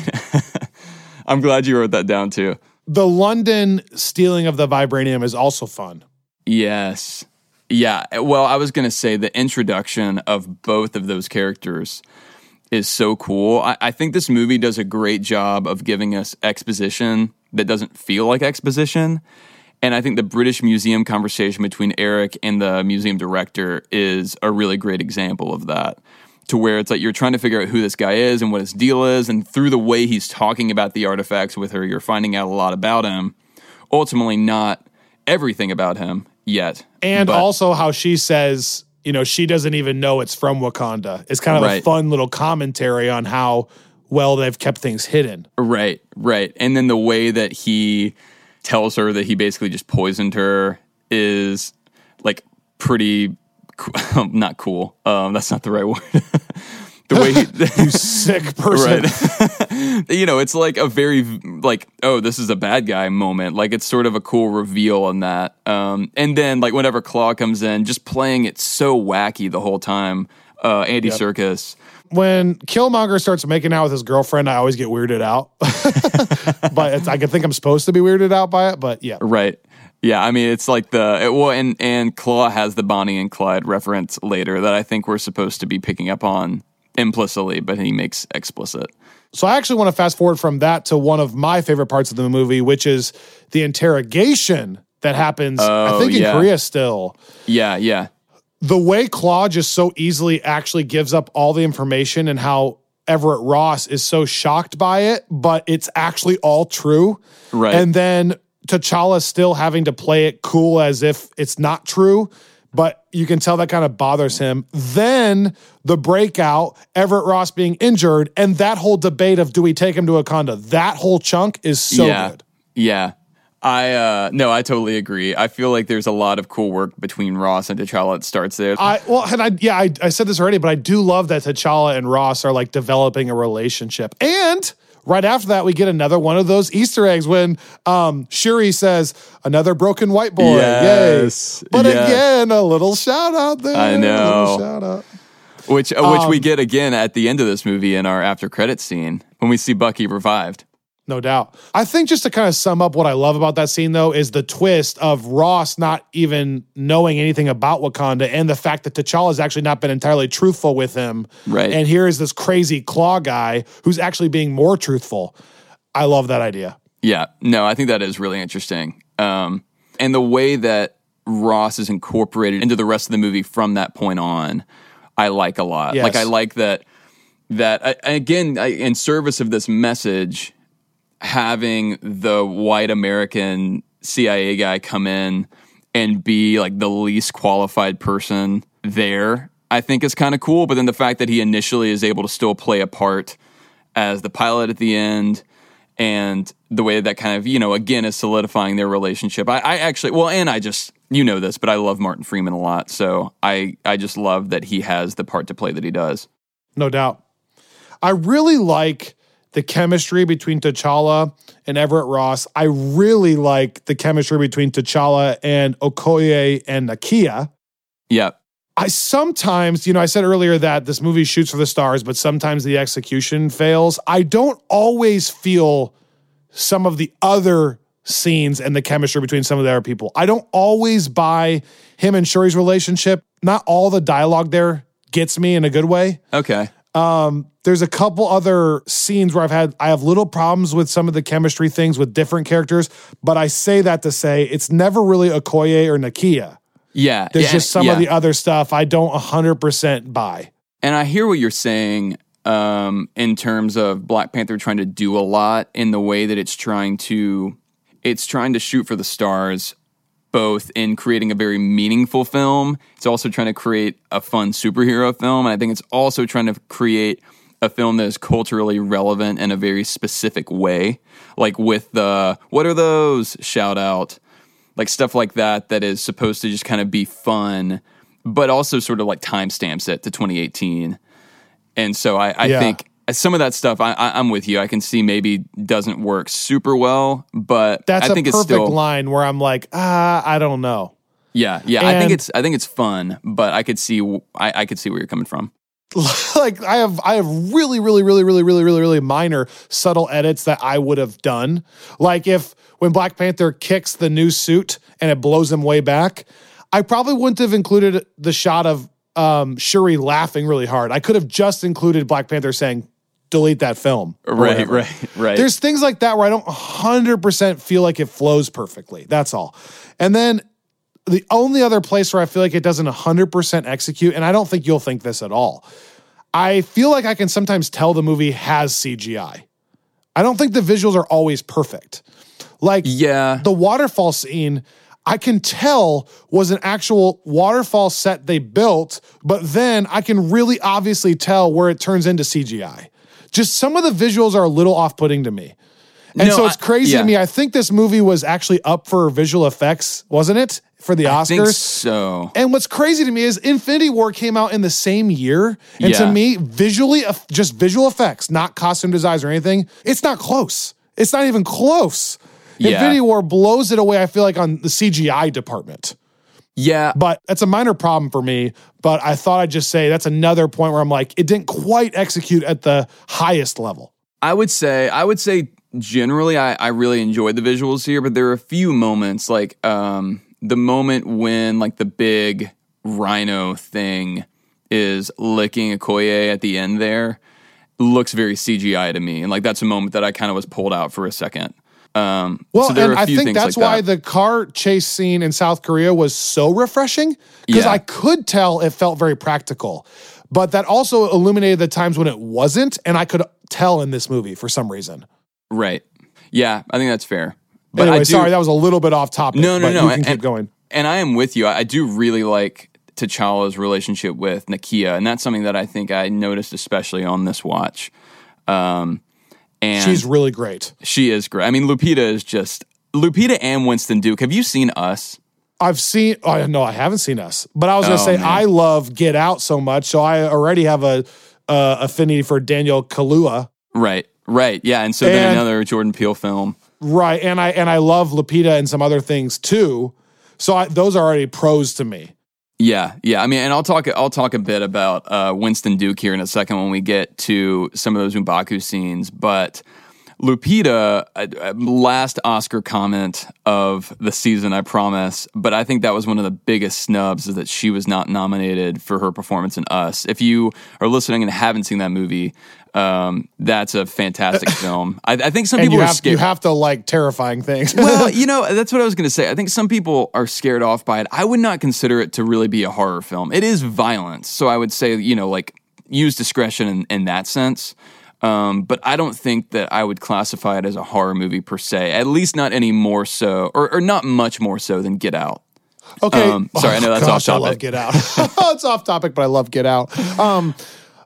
I'm glad you wrote that down too. The London stealing of the vibranium is also fun. Yes. Yeah. Well, I was going to say the introduction of both of those characters is so cool. I, I think this movie does a great job of giving us exposition that doesn't feel like exposition. And I think the British Museum conversation between Eric and the museum director is a really great example of that. To where it's like you're trying to figure out who this guy is and what his deal is, and through the way he's talking about the artifacts with her, you're finding out a lot about him. Ultimately, not everything about him yet. And but, also how she says, you know, she doesn't even know it's from Wakanda. It's kind of right. a fun little commentary on how well they've kept things hidden. Right, right. And then the way that he tells her that he basically just poisoned her is like pretty... not cool. Um, that's not the right word. The way he, you sick person. Right. You know, it's like a very like, oh, this is a bad guy moment. Like it's sort of a cool reveal on that. Um, and then like whenever Claw comes in, just playing it so wacky the whole time. Uh, Andy yep. Serkis. When Killmonger starts making out with his girlfriend, I always get weirded out. But it's, I can think I'm supposed to be weirded out by it. But yeah, right. Yeah, I mean, it's like the, it, well, and, and Claw has the Bonnie and Clyde reference later that I think we're supposed to be picking up on implicitly, but he makes explicit. So I actually want to fast forward from that to one of my favorite parts of the movie, which is the interrogation that happens, oh, I think, in yeah. Korea still. Yeah, yeah. The way Claw just so easily actually gives up all the information and how Everett Ross is so shocked by it, but it's actually all true. Right. And then T'Challa still having to play it cool as if it's not true, but you can tell that kind of bothers him. Then the breakout, Everett Ross being injured, and that whole debate of do we take him to Wakanda, that whole chunk is so yeah. good. Yeah. I, uh, no, I totally agree. I feel like there's a lot of cool work between Ross and T'Challa that starts there. I, well, and I, yeah, I, I said this already, but I do love that T'Challa and Ross are like developing a relationship. And right after that, we get another one of those Easter eggs when um, Shuri says, another broken white boy. Yes. Yay. But yes. again, a little shout out there. I know. A little shout out. Which, uh, which um, we get again at the end of this movie in our after credits scene when we see Bucky revived. No doubt. I think just to kind of sum up what I love about that scene, though, is the twist of Ross not even knowing anything about Wakanda and the fact that T'Challa has actually not been entirely truthful with him. Right. And here is this crazy Claw guy who's actually being more truthful. I love that idea. Yeah. No, I think that is really interesting. Um, and the way that Ross is incorporated into the rest of the movie from that point on, I like a lot. Yes. Like, I like that, that I, again, I, in service of this message, having the white American C I A guy come in and be like the least qualified person there, I think is kind of cool. But then the fact that he initially is able to still play a part as the pilot at the end, and the way that kind of, you know, again, is solidifying their relationship. I, I actually, well, and I just, you know this, but I love Martin Freeman a lot. So I, I just love that he has the part to play that he does. No doubt. I really like the chemistry between T'Challa and Everett Ross. I really like the chemistry between T'Challa and Okoye and Nakia. Yeah. I sometimes, you know, I said earlier that this movie shoots for the stars, but sometimes the execution fails. I don't always feel some of the other scenes and the chemistry between some of the other people. I don't always buy him and Shuri's relationship. Not all the dialogue there gets me in a good way. Okay. Um, there's a couple other scenes where I've had, I have little problems with some of the chemistry things with different characters, but I say that to say it's never really Okoye or Nakia. Yeah. There's yeah, just some yeah. of the other stuff I don't one hundred percent buy. And I hear what you're saying um, in terms of Black Panther trying to do a lot in the way that it's trying to, it's trying to shoot for the stars, both in creating a very meaningful film. It's also trying to create a fun superhero film. And I think it's also trying to create a film that is culturally relevant in a very specific way. Like with the, what are those? Shout out. Like stuff like that, that is supposed to just kind of be fun, but also sort of like timestamps it to twenty eighteen. And so I, I yeah. think some of that stuff, I, I, I'm with you. I can see maybe doesn't work super well, but That's I think a it's perfect still line where I'm like, ah, I don't know. Yeah, yeah. And I think it's I think it's fun, but I could see I, I could see where you're coming from. Like I have I have really, really, really, really, really, really, really minor subtle edits that I would have done. Like if when Black Panther kicks the new suit and it blows him way back, I probably wouldn't have included the shot of um, Shuri laughing really hard. I could have just included Black Panther saying, delete that film. Right, right, right. There's things like that where I don't one hundred percent feel like it flows perfectly. That's all. And then the only other place where I feel like it doesn't one hundred percent execute, and I don't think you'll think this at all, I feel like I can sometimes tell the movie has C G I. I don't think the visuals are always perfect. Like yeah. the waterfall scene, I can tell was an actual waterfall set they built, but then I can really obviously tell where it turns into C G I. Just some of the visuals are a little off-putting to me. And no, so it's crazy I, yeah. to me. I think this movie was actually up for visual effects, wasn't it? For the Oscars? I think so. And what's crazy to me is Infinity War came out in the same year. And yeah. to me, visually, just visual effects, not costume designs or anything, it's not close. It's not even close. Yeah. Infinity War blows it away, I feel like, on the C G I department. Yeah. But that's a minor problem for me. But I thought I'd just say that's another point where I'm like, it didn't quite execute at the highest level. I would say, I would say generally I, I really enjoyed the visuals here, but there are a few moments like um, the moment when like the big rhino thing is licking Okoye at the end there looks very C G I to me. And like that's a moment that I kind of was pulled out for a second. Um, well, so there and are a I few think things that's like why that. the car chase scene in South Korea was so refreshing because Yeah. I could tell it felt very practical, but that also illuminated the times when it wasn't, and I could tell in this movie for some reason. Right. Yeah, I think that's fair. But Anyway, I do, sorry, that was a little bit off topic. No, no, but no. You can and, keep going. And I am with you. I, I do really like T'Challa's relationship with Nakia, and that's something that I think I noticed especially on this watch. Um, and She's really great. She is great. I mean, Lupita is just Lupita and Winston Duke. Have you seen Us? I've seen. Oh no, I haven't seen Us. But I was going to Oh, say man. I love Get Out so much, so I already have a uh, affinity for Daniel Kaluuya. Right, right, yeah. And so then And- another Jordan Peele film. Right, and I and I love Lupita and some other things too. So I, those are already pros to me. Yeah, yeah. I mean, and I'll talk. I'll talk a bit about uh, Winston Duke here in a second when we get to some of those M'Baku scenes. But Lupita, uh, uh, last Oscar comment of the season, I promise. But I think that was one of the biggest snubs is that she was not nominated for her performance in Us. If you are listening and haven't seen that movie, um, that's a fantastic film. I, I think some And people you are have scared. you have to like terrifying things. Well, you know, that's what I was going to say. I think some people are scared off by it. I would not consider it to really be a horror film. It is violence. So I would say, you know, like use discretion in, in that sense. Um, but I don't think that I would classify it as a horror movie per se, at least not any more so, or, or not much more so than Get Out. Okay, Um, sorry, I know that's gosh, off I love topic. Get Out. It's off topic, but I love Get Out. Um,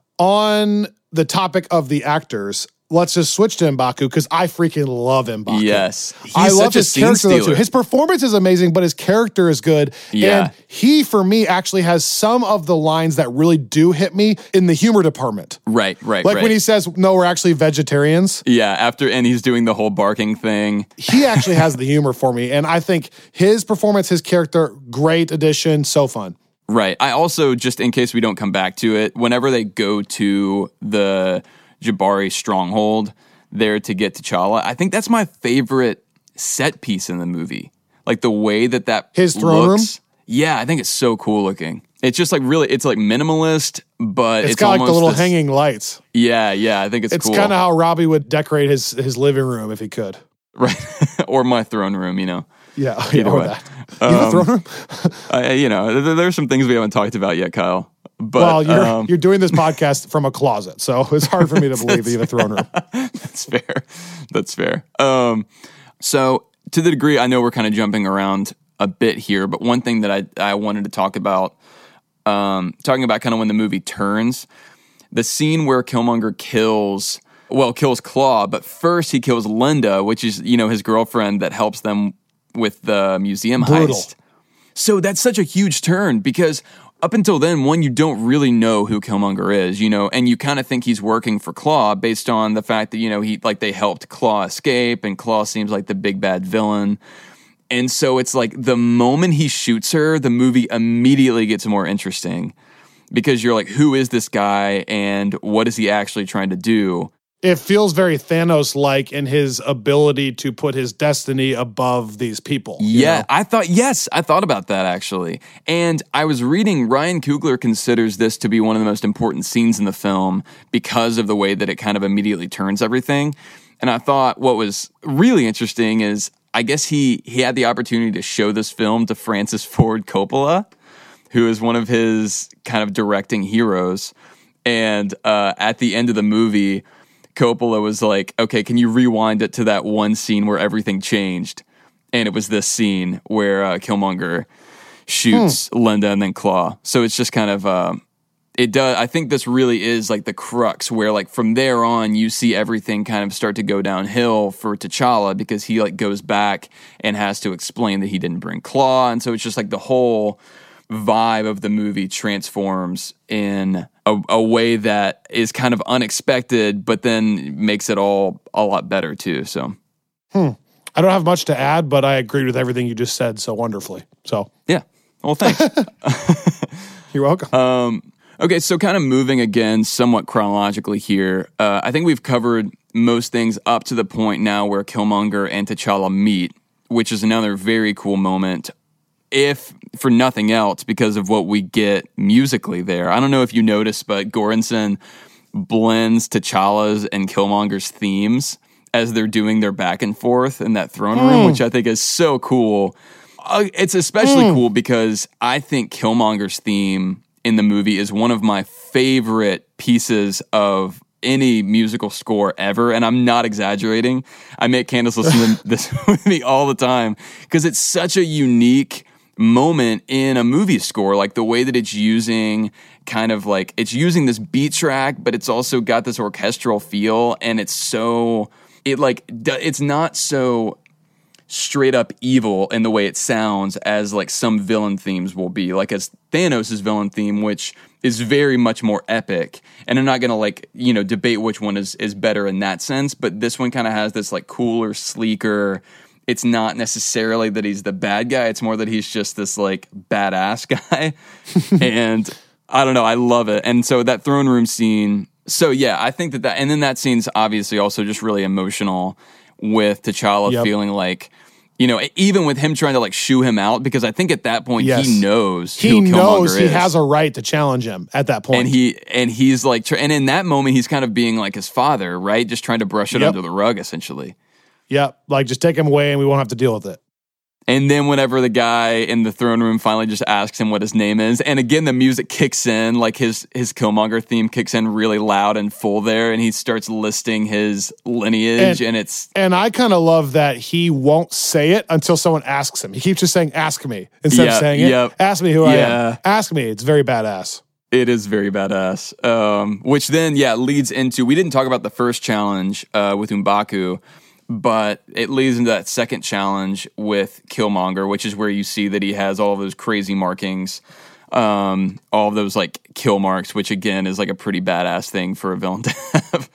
on the topic of the actors, let's just switch to M'Baku because I freaking love M'Baku. Yes. He's I love such a his scene character though too. stealer. His performance is amazing, but his character is good. Yeah. And he, for me, actually has some of the lines that really do hit me in the humor department. Right, right, Like right. when he says, no, we're actually vegetarians. yeah, after, and he's doing the whole barking thing. He actually has the humor for me. And I think his performance, his character, great addition, so fun. Right. I also, just in case we don't come back to it, whenever they go to the Jabari stronghold there to get T'Challa, I think that's my favorite set piece in the movie. Like the way that that His throne looks. Yeah, I think it's so cool looking. It's just like really, it's like minimalist, but it's it's, got like the almost little this- hanging lights. Yeah, yeah, I think it's, It's cool. kind of how Robbie would decorate his his living room if he could. right, or my throne room, you know. Yeah, Either yeah, or way. that. You have a Um, throne room? I, you know, there, there's some things we haven't talked about yet, Kyle. But Well, you're um, you're doing this podcast from a closet, so it's hard for me to believe that you have a throne room. That's fair. That's fair. Um, so to the degree, I know we're kind of jumping around a bit here, but one thing that I, I wanted to talk about, um, talking about kind of when the movie turns, the scene where Killmonger kills, well, kills Claw, but first he kills Linda, which is, you know, his girlfriend that helps them with the museum Brutal. heist. So that's such a huge turn because up until then, one, you don't really know who Killmonger is, you know, and you kind of think he's working for Claw based on the fact that, you know, he like they helped Claw escape, and Claw seems like the big bad villain. And so it's like the moment he shoots her, the movie immediately gets more interesting because you're like, who is this guy and what is he actually trying to do? It feels very Thanos-like in his ability to put his destiny above these people. Yeah, know? I thought, yes, I thought about that actually. And I was reading, Ryan Coogler considers this to be one of the most important scenes in the film because of the way that it kind of immediately turns everything. And I thought what was really interesting is, I guess he, he had the opportunity to show this film to Francis Ford Coppola, who is one of his kind of directing heroes. And uh, at the end of the movie, Coppola was like, okay, can you rewind it to that one scene where everything changed? And it was this scene where uh, Killmonger shoots hmm. Linda and then Claw. So it's just kind of, uh, it does, I think this really is like the crux where like from there on, you see everything kind of start to go downhill for T'Challa because he like goes back and has to explain that he didn't bring Claw. And so it's just like the whole vibe of the movie transforms in a, a way that is kind of unexpected, but then makes it all a lot better too. So, hmm. I don't have much to add, but I agreed with everything you just said so wonderfully. So, yeah. Well, thanks. You're welcome. Um, okay, so kind of moving again somewhat chronologically here. Uh, I think we've covered most things up to the point now where Killmonger and T'Challa meet, which is another very cool moment. If for nothing else, because of what we get musically there. I don't know if you noticed, but Göransson blends T'Challa's and Killmonger's themes as they're doing their back and forth in that throne room, mm. which I think is so cool. Uh, it's especially mm. cool because I think Killmonger's theme in the movie is one of my favorite pieces of any musical score ever, and I'm not exaggerating. I make Candace listen to this with me all the time because it's such a unique moment in a movie score, like the way that it's using kind of like it's using this beat track, but it's also got this orchestral feel, and it's so it like it's not so straight up evil in the way it sounds as like some villain themes will be, like as Thanos' villain theme, which is very much more epic. And I'm not gonna like you know debate which one is is better in that sense, but this one kind of has this like cooler, sleeker. It's not necessarily that he's the bad guy. It's more that he's just this like badass guy. And I don't know. I love it. And so that throne room scene. So yeah, I think that that, and then that scene's obviously also just really emotional with T'Challa yep. feeling like, you know, even with him trying to like shoo him out, because I think at that point yes. he knows he who knows Killmonger he is. has a right to challenge him at that point. And he, and he's like, and in that moment, he's kind of being like his father, right? Just trying to brush it yep. under the rug essentially. Yeah, like just take him away and we won't have to deal with it. And then whenever the guy in the throne room finally just asks him what his name is, and again the music kicks in, like his his Killmonger theme kicks in really loud and full there, and he starts listing his lineage, and, and it's... And I kind of love that he won't say it until someone asks him. He keeps just saying, ask me, instead yeah, of saying it. Yep. Ask me who yeah. I am. Ask me. It's very badass. It is very badass. Um, which then, yeah, leads into... We didn't talk about the first challenge uh, with M'Baku, but it leads into that second challenge with Killmonger, which is where you see that he has all of those crazy markings, um, all of those like kill marks, which again is like a pretty badass thing for a villain to have.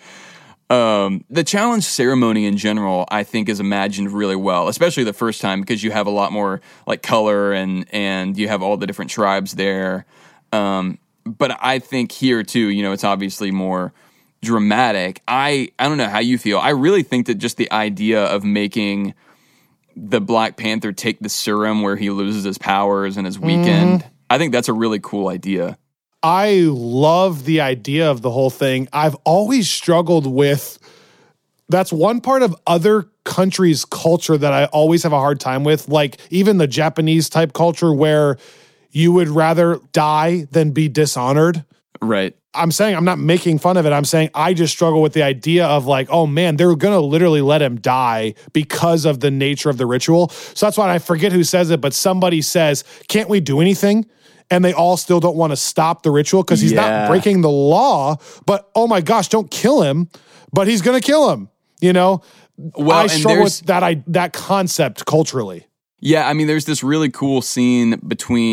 Um, the challenge ceremony in general, I think, is imagined really well, especially the first time because you have a lot more like color and and you have all the different tribes there. Um, but I think here too, you know, it's obviously more dramatic. I I don't know how you feel. I really think that just the idea of making the Black Panther take the serum where he loses his powers and his weakened, mm. I think that's a really cool idea. I love the idea of the whole thing. I've always struggled with, that's one part of other countries' culture that I always have a hard time with, like even the Japanese type culture where you would rather die than be dishonored. Right. I'm saying I'm not making fun of it. I'm saying I just struggle with the idea of like, oh man, they're going to literally let him die because of the nature of the ritual. So that's why I forget who says it, but somebody says, can't we do anything? And they all still don't want to stop the ritual because he's yeah. not breaking the law, but oh my gosh, don't kill him, but he's going to kill him. You know, well, I struggle with that, I, that concept culturally. Yeah. I mean, there's this really cool scene between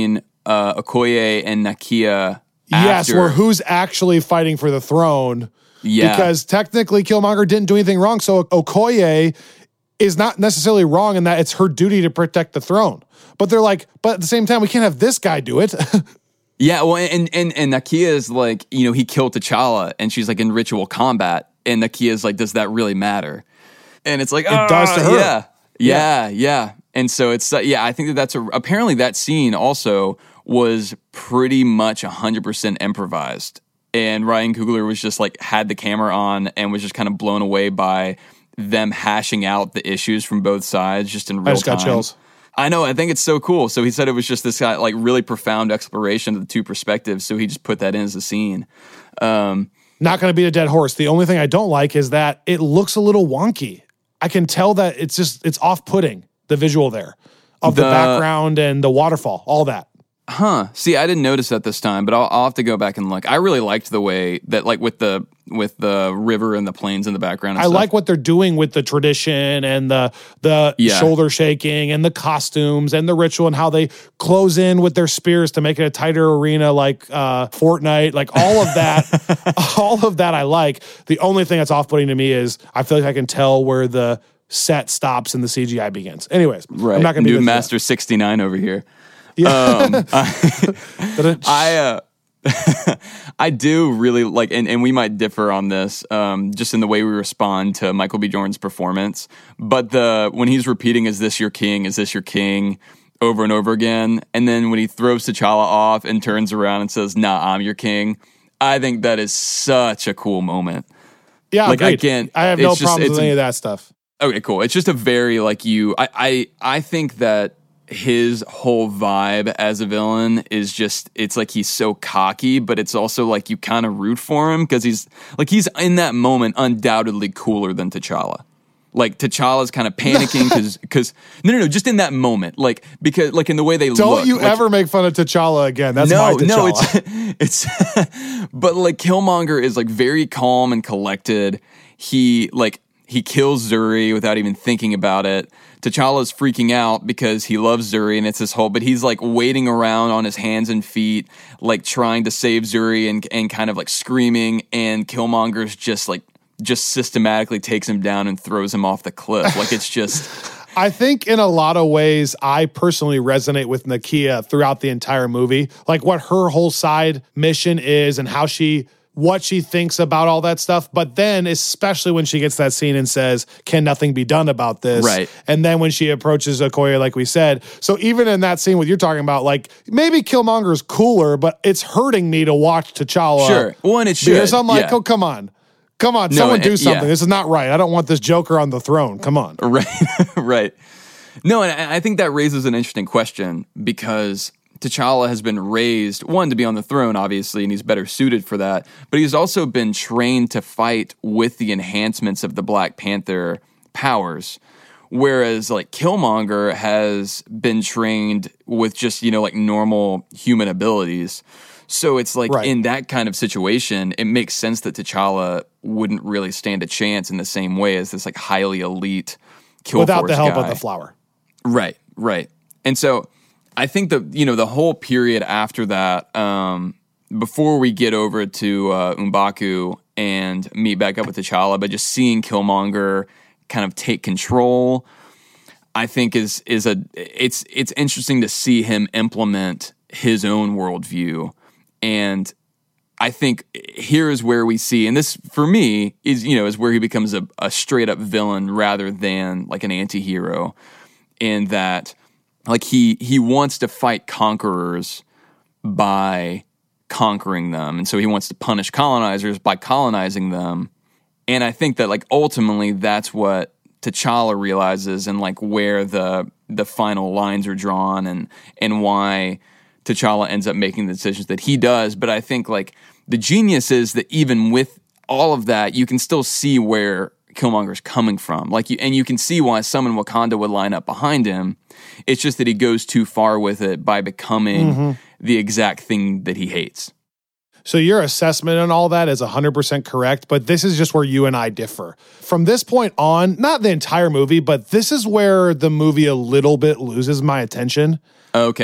uh, Okoye and Nakia. Yes, after. where who's actually fighting for the throne. Yeah. Because technically Killmonger didn't do anything wrong. So Okoye is not necessarily wrong in that it's her duty to protect the throne. But they're like, but at the same time, we can't have this guy do it. Yeah, well, and, and, and Nakia is like, you know, he killed T'Challa, and she's like in ritual combat. And Nakia is like, does that really matter? And it's like, it oh, does to her. Yeah, yeah, yeah. yeah. And so it's, uh, yeah, I think that that's a, apparently that scene also was pretty much one hundred percent improvised. And Ryan Coogler was just like, had the camera on and was just kind of blown away by them hashing out the issues from both sides just in real time. I just got chills. I know. I think it's so cool. So he said it was just this guy, like really profound exploration of the two perspectives. So he just put that in as a scene. Um, Not going to beat a dead horse. The only thing I don't like is that it looks a little wonky. I can tell that it's just, it's off-putting, the visual there of the, the background and the waterfall, all that. Huh. See, I didn't notice that this time, but I'll, I'll have to go back and look. I really liked the way that, like, with the with the river and the plains in the background. And I stuff. like what they're doing with the tradition and the the yeah. shoulder shaking and the costumes and the ritual and how they close in with their spears to make it a tighter arena, like uh, Fortnite. Like all of that, all of that I like. The only thing that's off-putting to me is I feel like I can tell where the set stops and the C G I begins. Anyways, right. I'm not going to do be Master sixty-nine over here. Yeah. Um, I, I, uh, I do really like, and, and we might differ on this, um, just in the way we respond to Michael B. Jordan's performance. But the when he's repeating, "Is this your king? Is this your king?" over and over again, and then when he throws T'Challa off and turns around and says, "Nah, I'm your king," I think that is such a cool moment. Yeah, like agreed. I can't. I have no just, problems with any of that stuff. Okay, cool. It's just a very like you. I I, I think that. His whole vibe as a villain is just, it's like he's so cocky, but it's also like you kind of root for him because he's like, he's in that moment undoubtedly cooler than T'Challa. Like T'Challa's kind of panicking because, because no, no, no, just in that moment, like because like in the way they Don't look. Don't you like, ever make fun of T'Challa again? That's no, my T'Challa. No, it's it's, but like Killmonger is like very calm and collected. He like he kills Zuri without even thinking about it. T'Challa's freaking out because he loves Zuri and it's his whole, but he's like waiting around on his hands and feet, like trying to save Zuri and, and kind of like screaming, and Killmonger's just like, just systematically takes him down and throws him off the cliff. Like it's just... I think in a lot of ways, I personally resonate with Nakia throughout the entire movie. Like what her whole side mission is and how she... what she thinks about all that stuff. But then, especially when she gets that scene and says, can nothing be done about this? Right. And then when she approaches Okoye, like we said. So even in that scene, what you're talking about, like maybe Killmonger's cooler, but it's hurting me to watch T'Challa. Sure. Well, and it should. Because I'm like, yeah. oh, come on. Come on, No, someone it- do something. yeah. This is not right. I don't want this Joker on the throne. Come on. Right, right. No, and I I think that raises an interesting question because T'Challa has been raised, one, to be on the throne, obviously, and he's better suited for that, but he's also been trained to fight with the enhancements of the Black Panther powers, whereas, like, Killmonger has been trained with just, you know, like, normal human abilities. So it's like, Right. in that kind of situation, it makes sense that T'Challa wouldn't really stand a chance in the same way as this, like, highly elite Kill Without Force the help guy. of the flower. Right, right. And so I think the you know the whole period after that, um, before we get over to uh, M'Baku and meet back up with T'Challa, but just seeing Killmonger kind of take control, I think is is a it's it's interesting to see him implement his own worldview, and I think here is where we see, and this for me is you know is where he becomes a, a straight up villain rather than like an anti-hero, in that. Like he he wants to fight conquerors by conquering them. And so he wants to punish colonizers by colonizing them. And I think that like ultimately that's what T'Challa realizes and like where the the final lines are drawn and and why T'Challa ends up making the decisions that he does. But I think like the genius is that even with all of that, you can still see where Killmonger's coming from. Like you, and you can see why some in Wakanda would line up behind him. It's just that he goes too far with it by becoming mm-hmm. the exact thing that he hates. So your assessment on all that is one hundred percent correct, but this is just where you and I differ. From this point on, not the entire movie, but this is where the movie a little bit loses my attention. Okay.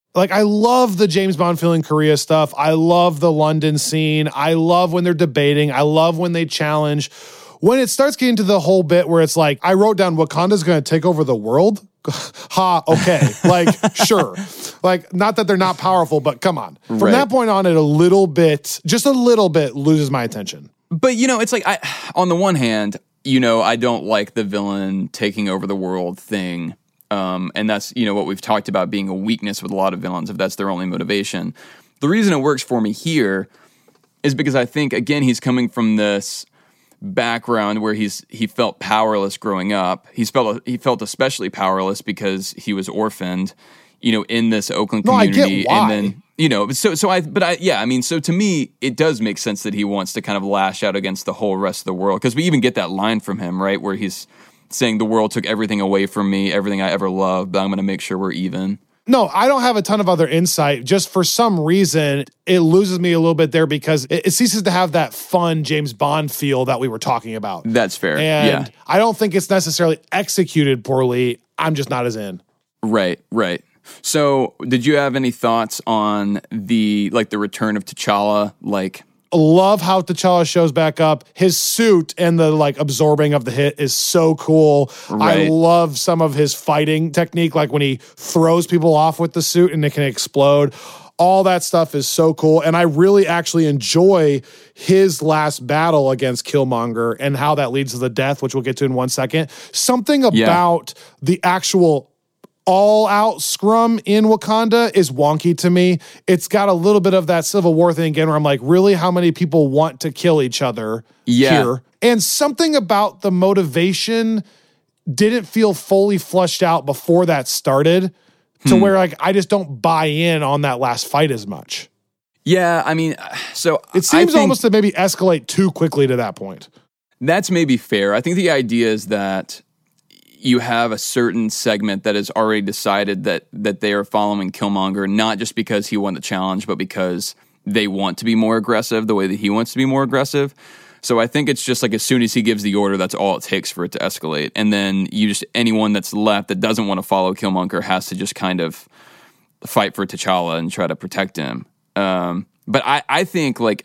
Like, I love the James Bond feeling Korea stuff. I love the London scene. I love when they're debating. I love when they challenge. When it starts getting to the whole bit where it's like, I wrote down Wakanda's going to take over the world. Ha, okay. Like, sure. Like, not that they're not powerful, but come on. From Right. that point on, it a little bit, just a little bit loses my attention. But, you know, it's like, I, on the one hand, you know, I don't like the villain taking over the world thing. Um, and that's, you know, what we've talked about being a weakness with a lot of villains, if that's their only motivation. The reason it works for me here is because I think, again, he's coming from this background where he's he felt powerless growing up. He's felt he felt especially powerless because he was orphaned, you know, in this Oakland No, I community. get why. And then, you know, so so I but I yeah, I mean, so to me, it does make sense that he wants to kind of lash out against the whole rest of the world. Because we even get that line from him, right, where he's saying the world took everything away from me, everything I ever loved, but I'm gonna make sure we're even. No, I don't have a ton of other insight. Just for some reason, it loses me a little bit there because it, it ceases to have that fun James Bond feel that we were talking about. That's fair. And Yeah. I don't think it's necessarily executed poorly. I'm just not as in. Right, right. So, did you have any thoughts on the like the return of T'Challa? Like, Love how T'Challa shows back up. His suit and the like absorbing of the hit is so cool. I Right. love some of his fighting technique, like when he throws people off with the suit and it can explode. All that stuff is so cool. And I really actually enjoy his last battle against Killmonger and how that leads to the death, which we'll get to in one second. Something about the actual all-out scrum in Wakanda is wonky to me. It's got a little bit of that Civil War thing again where I'm like, really, how many people want to kill each other Yeah. here? And something about the motivation didn't feel fully fleshed out before that started to Hmm. where like I just don't buy in on that last fight as much. yeah, I mean, so It I seems think almost to maybe escalate too quickly to that point. that's maybe fair. I think the idea is that you have a certain segment that has already decided that that they are following Killmonger, not just because he won the challenge, but because they want to be more aggressive the way that he wants to be more aggressive. So I think it's just like as soon as he gives the order, that's all it takes for it to escalate. And then you just, anyone that's left that doesn't want to follow Killmonger has to just kind of fight for T'Challa and try to protect him. Um, but I, I think like,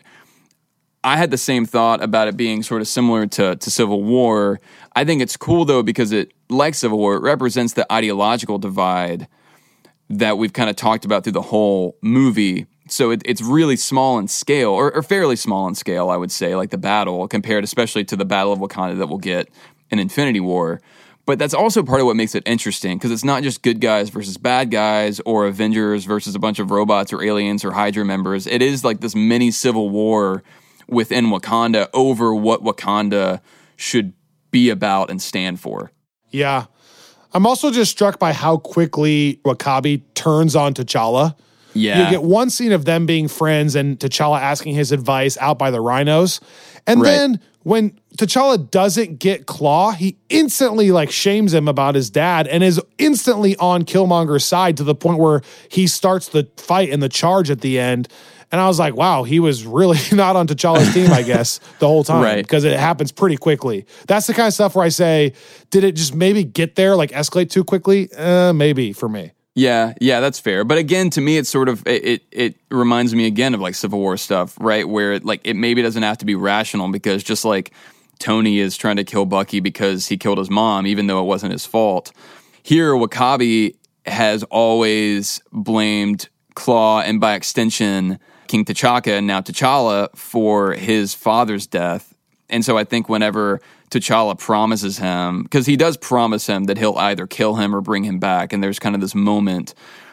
I had the same thought about it being sort of similar to, to Civil War. I think it's cool though, because it, like Civil War, it represents the ideological divide that we've kind of talked about through the whole movie. So it, it's really small in scale, or, or fairly small in scale, I would say, like the battle, compared especially to the Battle of Wakanda that we'll get in Infinity War. But that's also part of what makes it interesting, because it's not just good guys versus bad guys, or Avengers versus a bunch of robots or aliens or Hydra members. It is like this mini Civil War within Wakanda over what Wakanda should be about and stand for. Yeah. I'm also just struck by how quickly W'Kabi turns on T'Challa. Yeah. You get one scene of them being friends and T'Challa asking his advice out by the rhinos. And Right. then when T'Challa doesn't get Claw, he instantly like shames him about his dad and is instantly on Killmonger's side to the point where he starts the fight and the charge at the end. And I was like, wow, he was really not on T'Challa's team, I guess, the whole time. Right. Because it happens pretty quickly. That's the kind of stuff where I say, did it just maybe get there, like escalate too quickly? Uh, maybe for me. Yeah, yeah, that's fair. But again, to me, it's sort of it, it. It reminds me again of like Civil War stuff, right? Where it, like it maybe doesn't have to be rational, because just like Tony is trying to kill Bucky because he killed his mom, even though it wasn't his fault. Here, W'Kabi has always blamed Claw and by extension King T'Chaka and now T'Challa for his father's death. And so I think whenever T'Challa promises him, because he does promise him that he'll either kill him or bring him back, and there's kind of this moment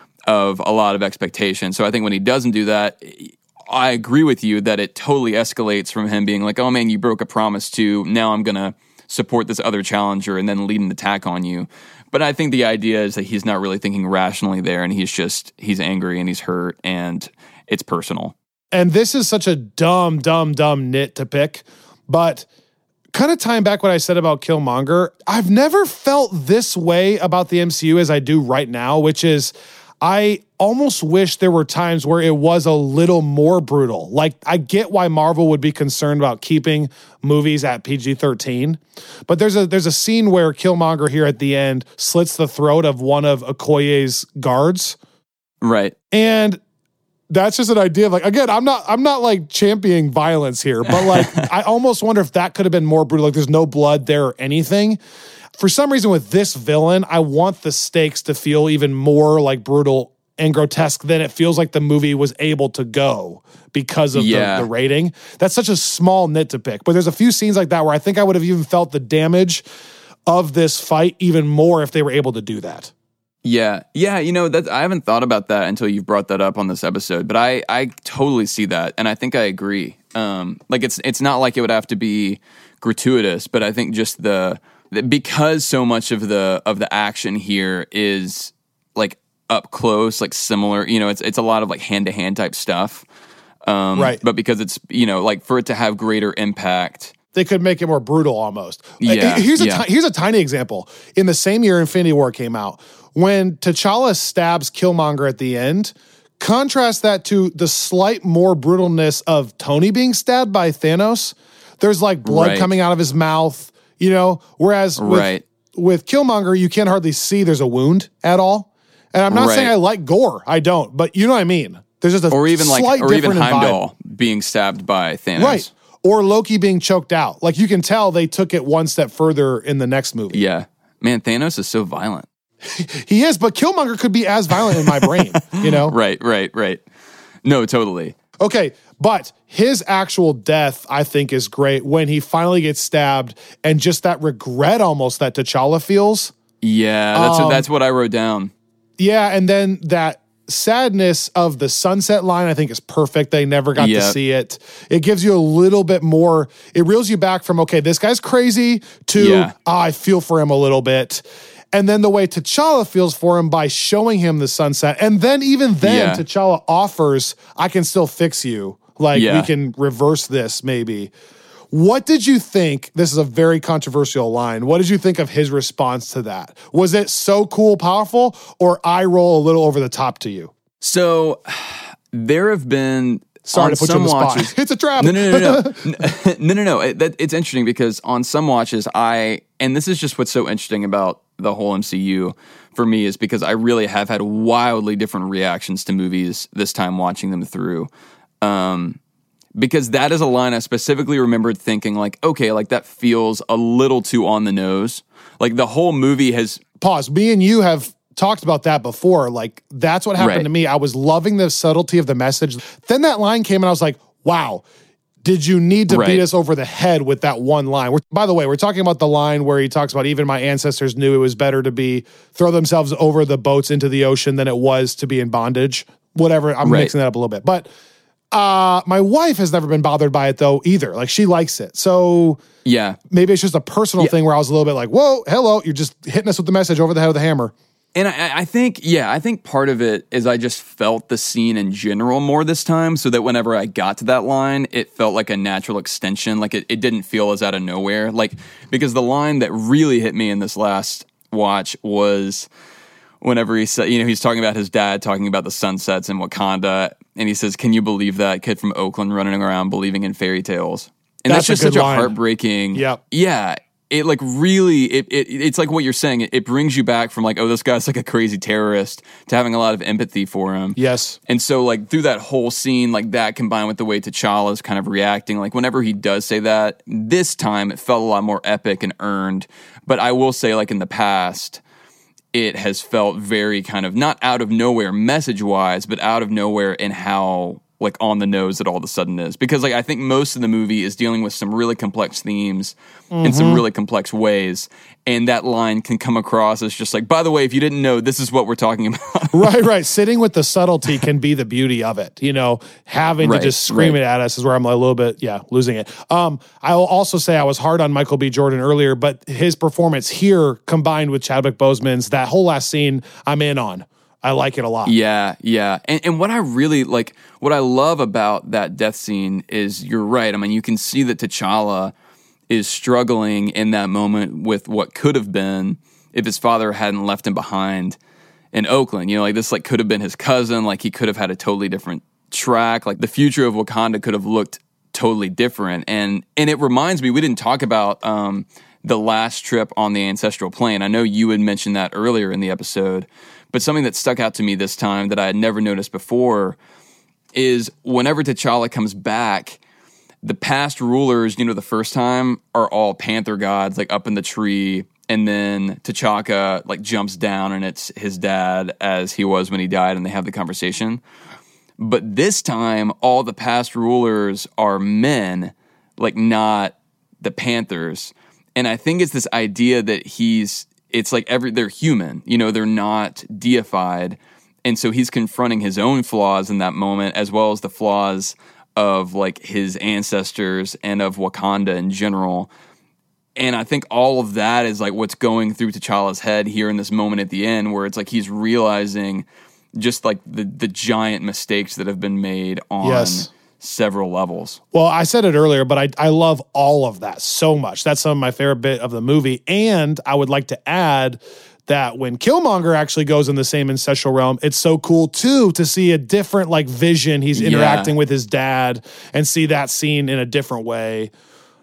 of a lot of expectation. So I think when he doesn't do that, I agree with you that it totally escalates from him being like, oh man, you broke a promise, to now I'm going to support this other challenger and then lead an attack on you. But I think the idea is that he's not really thinking rationally there, and he's just, he's angry and he's hurt and it's personal. And this is such a dumb, dumb, dumb nit to pick, but kind of tying back what I said about Killmonger, I've never felt this way about the M C U as I do right now, which is I almost wish there were times where it was a little more brutal. Like, I get why Marvel would be concerned about keeping movies at P G thirteen, but there's a there's a scene where Killmonger here at the end slits the throat of one of Okoye's guards. Right. And that's just an idea of like, again, I'm not, I'm not like championing violence here, but like, I almost wonder if that could have been more brutal. Like there's no blood there or anything. For some reason with this villain, I want the stakes to feel even more like brutal and grotesque than it feels like the movie was able to go because of yeah. the, the rating. That's such a small nit to pick, but there's a few scenes like that where I think I would have even felt the damage of this fight even more if they were able to do that. Yeah, yeah, you know, that I haven't thought about that until you've brought that up on this episode, but I, I totally see that, and I think I agree. Um, like, it's it's not like it would have to be gratuitous, but I think just the, the because so much of the of the action here is like up close, like similar, you know, it's it's a lot of like hand to hand type stuff, um, right? But because it's, you know, like for it to have greater impact. They could make it more brutal almost. Yeah, here's a yeah. t- here's a tiny example. In the same year Infinity War came out, when T'Challa stabs Killmonger at the end, contrast that to the slight more brutalness of Tony being stabbed by Thanos. There's like blood right. coming out of his mouth, you know, whereas with, right. with Killmonger, you can't hardly see there's a wound at all. And I'm not right. saying I like gore. I don't, but you know what I mean? There's just a or even slight like or even different Heimdall being stabbed by Thanos. Right. Or Loki being choked out. Like, you can tell they took it one step further in the next movie. Yeah. Man, Thanos is so violent. He is, but Killmonger could be as violent in my brain, you know? Right, right, right. No, totally. Okay, but his actual death, I think, is great when he finally gets stabbed and just that regret almost that T'Challa feels. Yeah, that's, Um, that's what I wrote down. Yeah, and then that sadness of the sunset line, I think, is perfect. They never got Yep. to see it. It gives you a little bit more, it reels you back from, okay, this guy's crazy, to, Yeah. ah, I feel for him a little bit. And then the way T'Challa feels for him by showing him the sunset. And then even then, Yeah. T'Challa offers, I can still fix you. Like, Yeah. we can reverse this maybe. What did you think? This is a very controversial line. What did you think of his response to that? Was it so cool, powerful, or eye roll a little over the top to you? So there have been Sorry on to put you some on the spot. watches. It's a trap. No, no, no, no, no, no, no, no. It, that, it's interesting because on some watches, I and this is just what's so interesting about the whole M C U for me is because I really have had wildly different reactions to movies this time watching them through. Um, because that is a line I specifically remembered thinking like, okay, like that feels a little too on the nose. Like the whole movie has Pause. Me and you have talked about that before. Like, that's what happened Right. to me. I was loving the subtlety of the message. Then that line came and I was like, wow, did you need to Right. beat us over the head with that one line? We're, by the way, we're talking about the line where he talks about even my ancestors knew it was better to be throw themselves over the boats into the ocean than it was to be in bondage. Whatever. I'm Right. mixing that up a little bit. But uh, my wife has never been bothered by it though either. Like, she likes it. So yeah. maybe it's just a personal Yeah. thing where I was a little bit like, whoa, hello, you're just hitting us with the message over the head with a hammer. And I, I think, yeah, I think part of it is I just felt the scene in general more this time, so that whenever I got to that line, it felt like a natural extension. Like it, it didn't feel as out of nowhere. Like, because the line that really hit me in this last watch was whenever he said, you know, he's talking about his dad talking about the sunsets in Wakanda, and he says, "Can you believe that kid from Oakland running around believing in fairy tales?" And that's, That's a just good such line. a heartbreaking. Yep. Yeah. It like really, it, it it's like what you're saying. It, it brings you back from like, oh, this guy's like a crazy terrorist to having a lot of empathy for him. Yes. And so like through that whole scene, like that combined with the way T'Challa's kind of reacting, like whenever he does say that, this time it felt a lot more epic and earned. But I will say like in the past, it has felt very kind of not out of nowhere message wise, but out of nowhere in how like on the nose it all of a sudden is. Because like I think most of the movie is dealing with some really complex themes mm-hmm. in some really complex ways. And that line can come across as just like, by the way, if you didn't know, this is what we're talking about. Right, right. Sitting with the subtlety can be the beauty of it. You know, having Right, to just scream right. it at us is where I'm a little bit, yeah, losing it. Um, I will also say I was hard on Michael B. Jordan earlier, but his performance here combined with Chadwick Boseman's, that whole last scene, I'm in on. I like it a lot. Yeah, yeah. And, and what I really like, what I love about that death scene is you're right. I mean, you can see that T'Challa is struggling in that moment with what could have been if his father hadn't left him behind in Oakland. You know, like this like could have been his cousin. Like he could have had a totally different track. Like the future of Wakanda could have looked totally different. And and it reminds me, we didn't talk about um, the last trip on the ancestral plane. I know you had mentioned that earlier in the episode, but something that stuck out to me this time that I had never noticed before is whenever T'Challa comes back, the past rulers, you know, the first time are all panther gods, like up in the tree, and then T'Chaka like jumps down and it's his dad as he was when he died, and they have the conversation. But this time, all the past rulers are men, like not the panthers. And I think it's this idea that he's, it's like every, they're human, you know, they're not deified. And so he's confronting his own flaws in that moment, as well as the flaws of like his ancestors and of Wakanda in general. And I think all of that is like what's going through T'Challa's head here in this moment at the end, where it's like he's realizing just like the the giant mistakes that have been made on yes. several levels. Well, I said it earlier, but I, I love all of that so much. That's some of my favorite bit of the movie. And I would like to add that when Killmonger actually goes in the same ancestral realm, it's so cool too to see a different like vision. He's interacting yeah. with his dad and see that scene in a different way.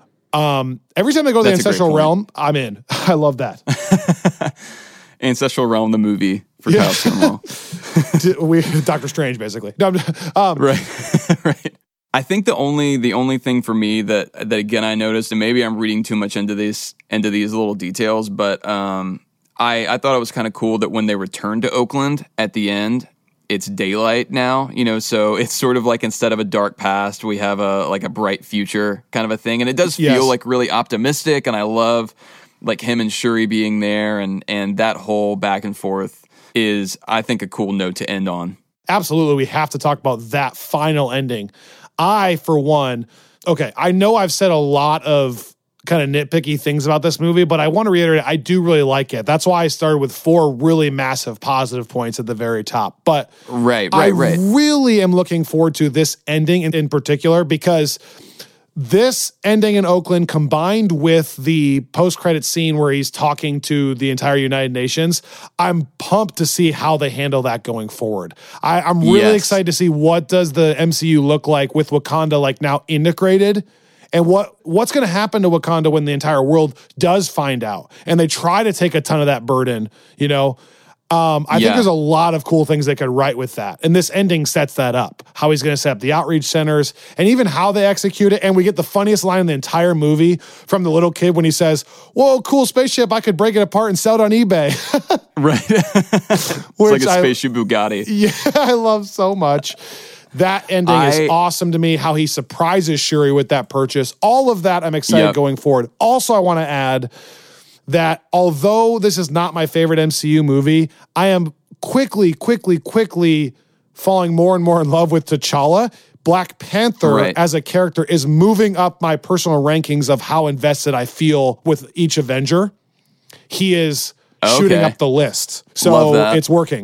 Um, every time they go to That's the ancestral realm, I'm in. I love that. Ancestral Realm, the movie for yeah. Kyle Stonewall. we Doctor Strange, basically. No, um, right, right. I think the only the only thing for me that that again I noticed, and maybe I'm reading too much into these into these little details, but um. I, I thought it was kind of cool that when they returned to Oakland at the end, it's daylight now, you know, so it's sort of like instead of a dark past, we have a like a bright future kind of a thing. And it does feel yes. like really optimistic, and I love like him and Shuri being there, and and that whole back and forth is, I think, a cool note to end on. Absolutely. We have to talk about that final ending. I, for one, okay, I know I've said a lot of kind of nitpicky things about this movie, but I want to reiterate, I do really like it. That's why I started with four really massive positive points at the very top. But right, right, I right. really am looking forward to this ending in, in particular, because this ending in Oakland combined with the post-credit scene where he's talking to the entire United Nations, I'm pumped to see how they handle that going forward. I, I'm really yes. excited to see what does the M C U look like with Wakanda like now integrated. And what what's going to happen to Wakanda when the entire world does find out and they try to take a ton of that burden, you know? Um, I yeah. think there's a lot of cool things they could write with that. And this ending sets that up. How he's going to set up the outreach centers and even how they execute it. And we get the funniest line in the entire movie from the little kid when he says, "Whoa, cool spaceship. I could break it apart and sell it on eBay." Right. It's like a spaceship I, Bugatti. Yeah, I love so much. That ending I, is awesome to me, how he surprises Shuri with that purchase. All of that I'm excited yep. going forward. Also, I want to add that although this is not my favorite M C U movie, I am quickly, quickly, quickly falling more and more in love with T'Challa. Black Panther right. as a character is moving up my personal rankings of how invested I feel with each Avenger. He is okay. shooting up the list. So it's working.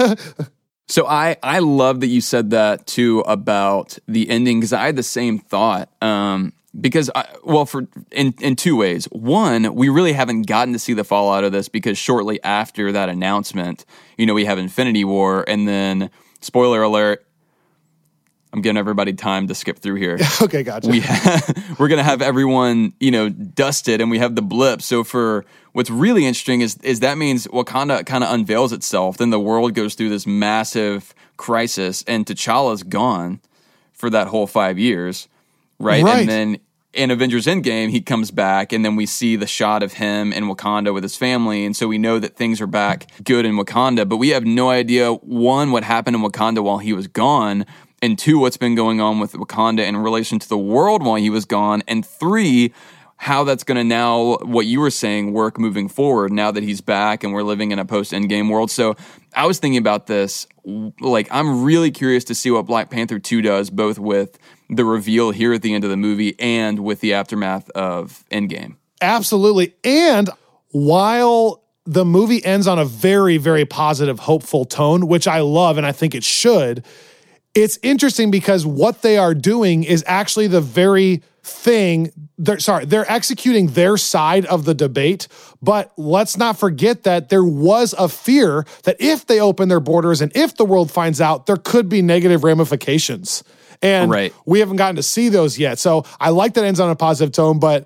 So I, I love that you said that too about the ending, because I had the same thought. Um, because I, well, for in in two ways. One, we really haven't gotten to see the fallout of this because shortly after that announcement, you know, we have Infinity War, and then spoiler alert, I'm giving everybody time to skip through here. Okay, gotcha. We ha- we're gonna have everyone, you know, dusted, and we have the blip. So for what's really interesting is is that means Wakanda kind of unveils itself. Then the world goes through this massive crisis, and T'Challa's gone for that whole five years, right? Right. And then in Avengers Endgame, he comes back, and then we see the shot of him in Wakanda with his family, and so we know that things are back good in Wakanda. But we have no idea, one, what happened in Wakanda while he was gone, and two, what's been going on with Wakanda in relation to the world while he was gone, and three, how that's going to now, what you were saying, work moving forward now that he's back and we're living in a post-Endgame world. So I was thinking about this, like, I'm really curious to see what Black Panther two does, both with the reveal here at the end of the movie and with the aftermath of Endgame. Absolutely. And while the movie ends on a very, very positive, hopeful tone, which I love and I think it should, it's interesting because what they are doing is actually the very thing, they're, sorry, they're executing their side of the debate, but let's not forget that there was a fear that if they open their borders and if the world finds out, there could be negative ramifications. And right. we haven't gotten to see those yet. So I like that it ends on a positive tone, but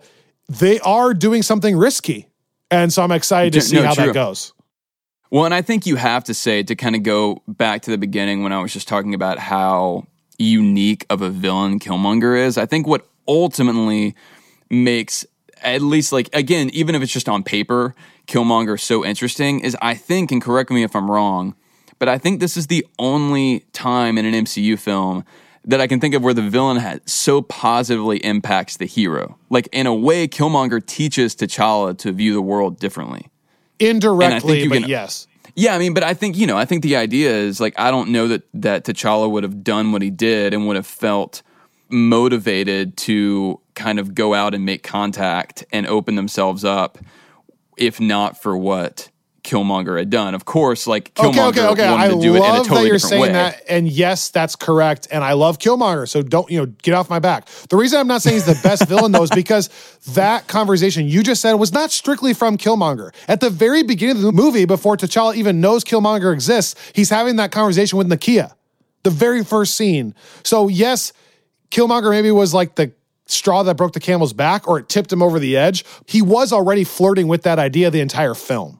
they are doing something risky. And so I'm excited to see no, how true. that goes. Well, and I think you have to say, to kind of go back to the beginning when I was just talking about how unique of a villain Killmonger is, I think what ultimately makes, at least like, again, even if it's just on paper, Killmonger so interesting is I think, and correct me if I'm wrong, but I think this is the only time in an M C U film that I can think of where the villain has so positively impacts the hero. Like, in a way, Killmonger teaches T'Challa to view the world differently. Indirectly, but can, yes. Yeah, I mean, but I think, you know, I think the idea is, like, I don't know that, that T'Challa would have done what he did and would have felt motivated to kind of go out and make contact and open themselves up if not for what Killmonger had done. Of course, like, Killmonger okay, okay, okay. wanted I to do it in a love totally that you're different saying way. that, and yes, that's correct. And I love Killmonger, so don't, you know, get off my back. The reason I'm not saying he's the best villain, though, is because that conversation you just said was not strictly from Killmonger. At the very beginning of the movie, before T'Challa even knows Killmonger exists, he's having that conversation with Nakia. The very first scene. So yes, Killmonger maybe was like the straw that broke the camel's back, or it tipped him over the edge. He was already flirting with that idea the entire film.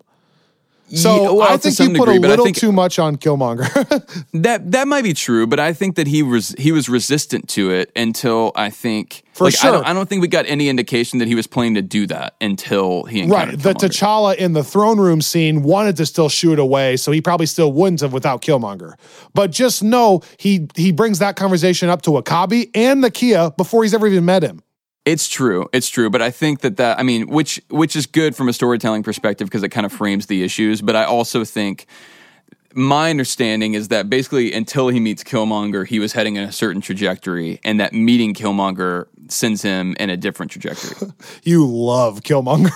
So Yeah, well, I to think some you put degree, a but I little think- too much on Killmonger. That that might be true, but I think that he was he was resistant to it until I think For like, sure. I don't, I don't think we got any indication that he was planning to do that until he encountered Right. The Killmonger. T'Challa in the throne room scene wanted to still shoo it away, so he probably still wouldn't have without Killmonger. But just know he he brings that conversation up to W'Kabi and Nakia before he's ever even met him. It's true. It's true. But I think that that, I mean, which which is good from a storytelling perspective because it kind of frames the issues. But I also think my understanding is that basically until he meets Killmonger, he was heading in a certain trajectory, and that meeting Killmonger sends him in a different trajectory. You love Killmonger.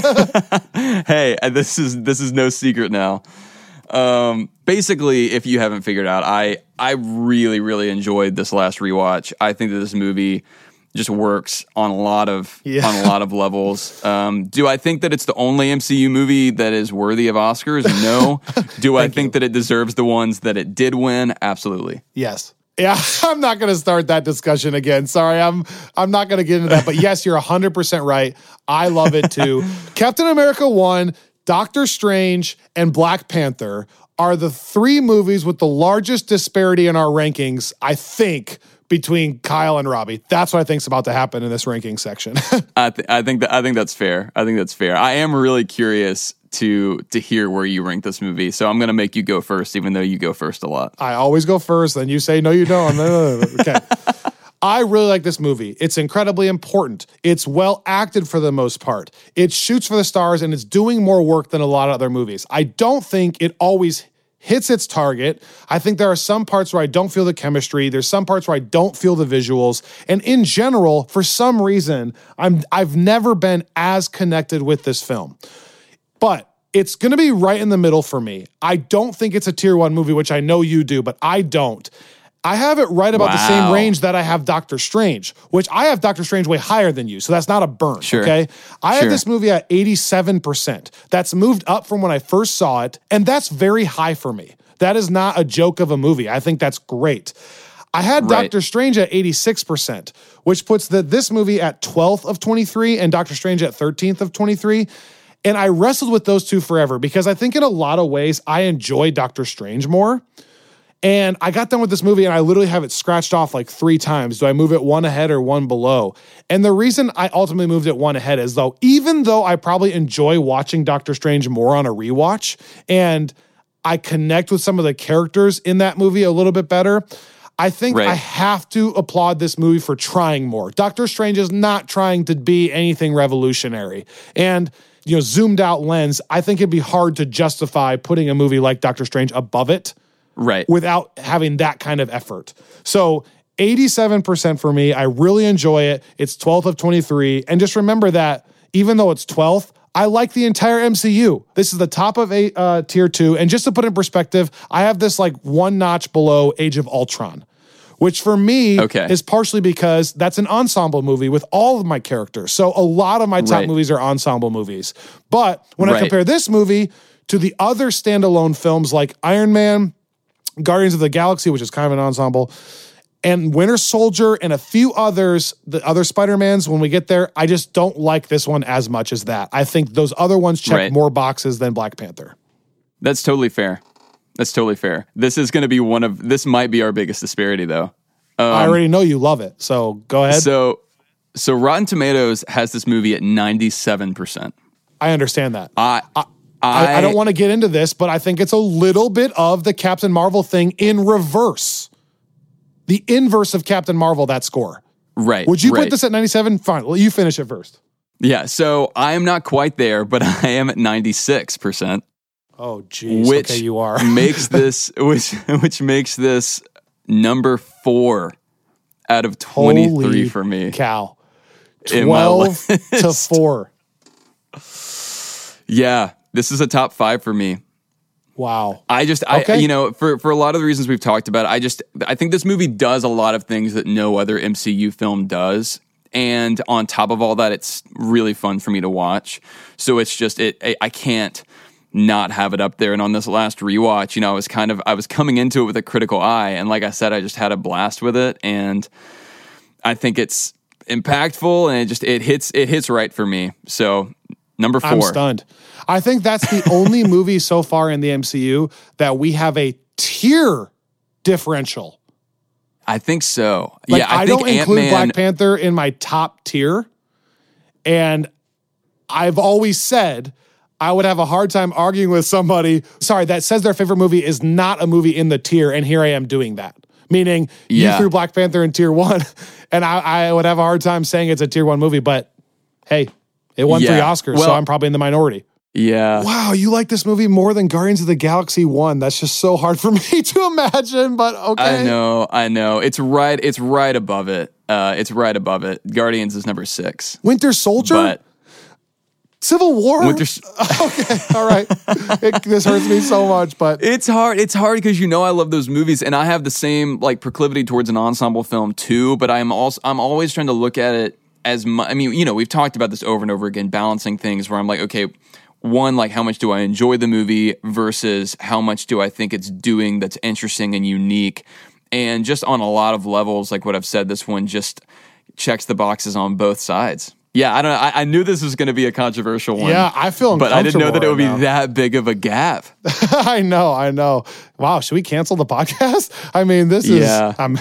Hey, this is this is no secret now. Um, basically, if you haven't figured out, I I really really enjoyed this last rewatch. I think that this movie just works on a lot of Yeah. on a lot of levels. Um, do I think that it's the only M C U movie that is worthy of Oscars? No. Do I think that it deserves the ones that it did win? Absolutely. Yes. Yeah, I'm not going to start that discussion again. Sorry, I'm I'm not going to get into that. But yes, you're one hundred percent right. I love it too. Captain America one, Doctor Strange, and Black Panther are the three movies with the largest disparity in our rankings, I think, between Kyle and Robbie. That's what I think's about to happen in this ranking section. I, th- I think that I think that's fair. I think that's fair. I am really curious to to hear where you rank this movie, so I'm going to make you go first, even though you go first a lot. I always go first, then you say, no, you don't. Okay. I really like this movie. It's incredibly important. It's well acted for the most part. It shoots for the stars, and it's doing more work than a lot of other movies. I don't think it always hits its target. I think there are some parts where I don't feel the chemistry. There's some parts where I don't feel the visuals. And in general, for some reason, I'm, I've never been as connected with this film. But it's going to be right in the middle for me. I don't think it's a tier one movie, which I know you do, but I don't. I have it right about the same Wow. range that I have Doctor Strange, which I have Doctor Strange way higher than you, so that's not a burn, Sure. okay? I Sure. have this movie at eighty-seven percent. That's moved up from when I first saw it, and that's very high for me. That is not a joke of a movie. I think that's great. I had Right. Doctor Strange at eighty-six percent, which puts the, this movie at twelfth of twenty-three and Doctor Strange at thirteenth of twenty-three. And I wrestled with those two forever because I think in a lot of ways I enjoy Doctor Strange more. And I got done with this movie and I literally have it scratched off like three times. Do I move it one ahead or one below? And the reason I ultimately moved it one ahead is though, even though I probably enjoy watching Doctor Strange more on a rewatch and I connect with some of the characters in that movie a little bit better, I think Right. I have to applaud this movie for trying more. Doctor Strange is not trying to be anything revolutionary. And, you know, zoomed out lens, I think it'd be hard to justify putting a movie like Doctor Strange above it Right. without having that kind of effort. So eighty-seven percent for me. I really enjoy it. It's twelfth of twenty-three. And just remember that even though it's twelfth, I like the entire M C U. This is the top of a uh, tier two. And just to put in perspective, I have this like one notch below Age of Ultron, which for me Okay. is partially because that's an ensemble movie with all of my characters. So a lot of my top Right. movies are ensemble movies. But when I Right. compare this movie to the other standalone films like Iron Man, Guardians of the Galaxy, which is kind of an ensemble, And Winter Soldier and a few others, the other Spider-Mans, when we get there, I just don't like this one as much as that. I think those other ones check Right. more boxes than Black Panther. That's totally fair. That's totally fair. This is going to be one of, this might be our biggest disparity though. Um, I already know you love it, so go ahead. So, so Rotten Tomatoes has this movie at ninety-seven percent. I understand that. I, I, I, I don't want to get into this, but I think it's a little bit of the Captain Marvel thing in reverse. The inverse of Captain Marvel, that score. Right. Would you right. put this at ninety-seven? Fine. Well, you finish it first. Yeah. So I am not quite there, but I am at ninety-six percent. Oh, geez. Which okay, you are. makes this, which, which makes this number four out of twenty-three Holy for me. cow. In my twelve to list. four. Yeah. This is a top five for me. Wow. I just, I, Okay. you know, for, for a lot of the reasons we've talked about, I just, I think this movie does a lot of things that no other M C U film does. And on top of all that, it's really fun for me to watch. So it's just, it, I, I can't not have it up there. And on this last rewatch, you know, I was kind of, I was coming into it with a critical eye. And like I said, I just had a blast with it. And I think it's impactful and it just, it hits, it hits right for me. So number four. I'm stunned. I think that's the only movie so far in the M C U that we have a tier differential. I think so. Like, yeah, I, I think don't include Ant-Man, Black Panther in my top tier. And I've always said I would have a hard time arguing with somebody, sorry, that says their favorite movie is not a movie in the tier, and here I am doing that. Meaning, Yeah. you threw Black Panther in tier one, and I, I would have a hard time saying it's a tier one movie, but hey, it won Yeah. three Oscars, so Well- I'm probably in the minority. Yeah. Wow, you like this movie more than Guardians of the Galaxy one. That's just so hard for me to imagine, but okay. I know, I know. It's right, it's right above it. Uh, it's right above it. Guardians is number six. Winter Soldier? But Civil War? Winter S- Okay, all right. It, this hurts me so much, but it's hard. It's hard because you know I love those movies, and I have the same like proclivity towards an ensemble film too. But I'm also I'm always trying to look at it as much. I mean, you know, we've talked about this over and over again, balancing things where I'm like, okay, one, like how much do I enjoy the movie versus how much do I think it's doing that's interesting and unique, and just on a lot of levels, like what I've said, this one just checks the boxes on both sides. Yeah, I don't know. I, I knew this was going to be a controversial one. yeah, I feel But I didn't know that it would be uncomfortable that big of a gap. right now. I know, I know. Wow, should we cancel the podcast? I mean, this is Yeah. I'm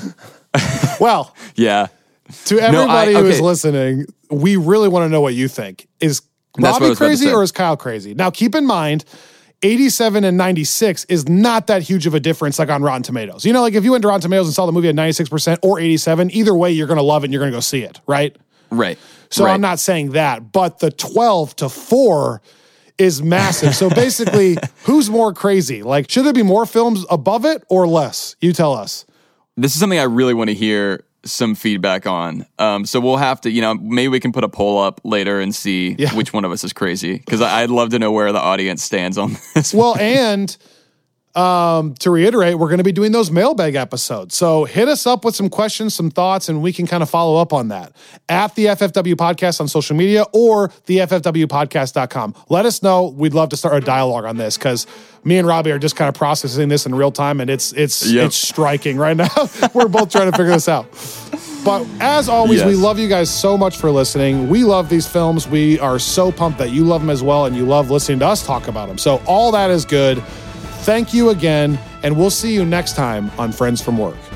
well, Yeah. to everybody I- who is okay. listening, we really want to know what you think. Is That's what I Robbie was about to crazy say. or is Kyle crazy? Now, keep in mind, eighty-seven and ninety-six is not that huge of a difference like on Rotten Tomatoes. You know, like if you went to Rotten Tomatoes and saw the movie at ninety-six percent or eighty-seven, either way, you're going to love it and you're going to go see it, right? Right. So right. I'm not saying that, but the twelve to four is massive. So basically, who's more crazy? Like, should there be more films above it or less? You tell us. This is something I really want to hear some feedback on. Um, so we'll have to, you know, maybe we can put a poll up later and see Yeah. which one of us is crazy. Because I'd love to know where the audience stands on this. Well, and um, to reiterate, we're going to be doing those mailbag episodes. So hit us up with some questions, some thoughts, and we can kind of follow up on that at the F F W Podcast on social media or the F F W podcast dot com. Let us know. We'd love to start a dialogue on this because me and Robbie are just kind of processing this in real time, and it's it's Yep. it's striking right now. We're both trying to figure this out. But as always, we Yes. love you guys so much for listening. We love these films. We are so pumped that you love them as well, and you love listening to us talk about them. So all that is good. Thank you again, and we'll see you next time on Friends from Work.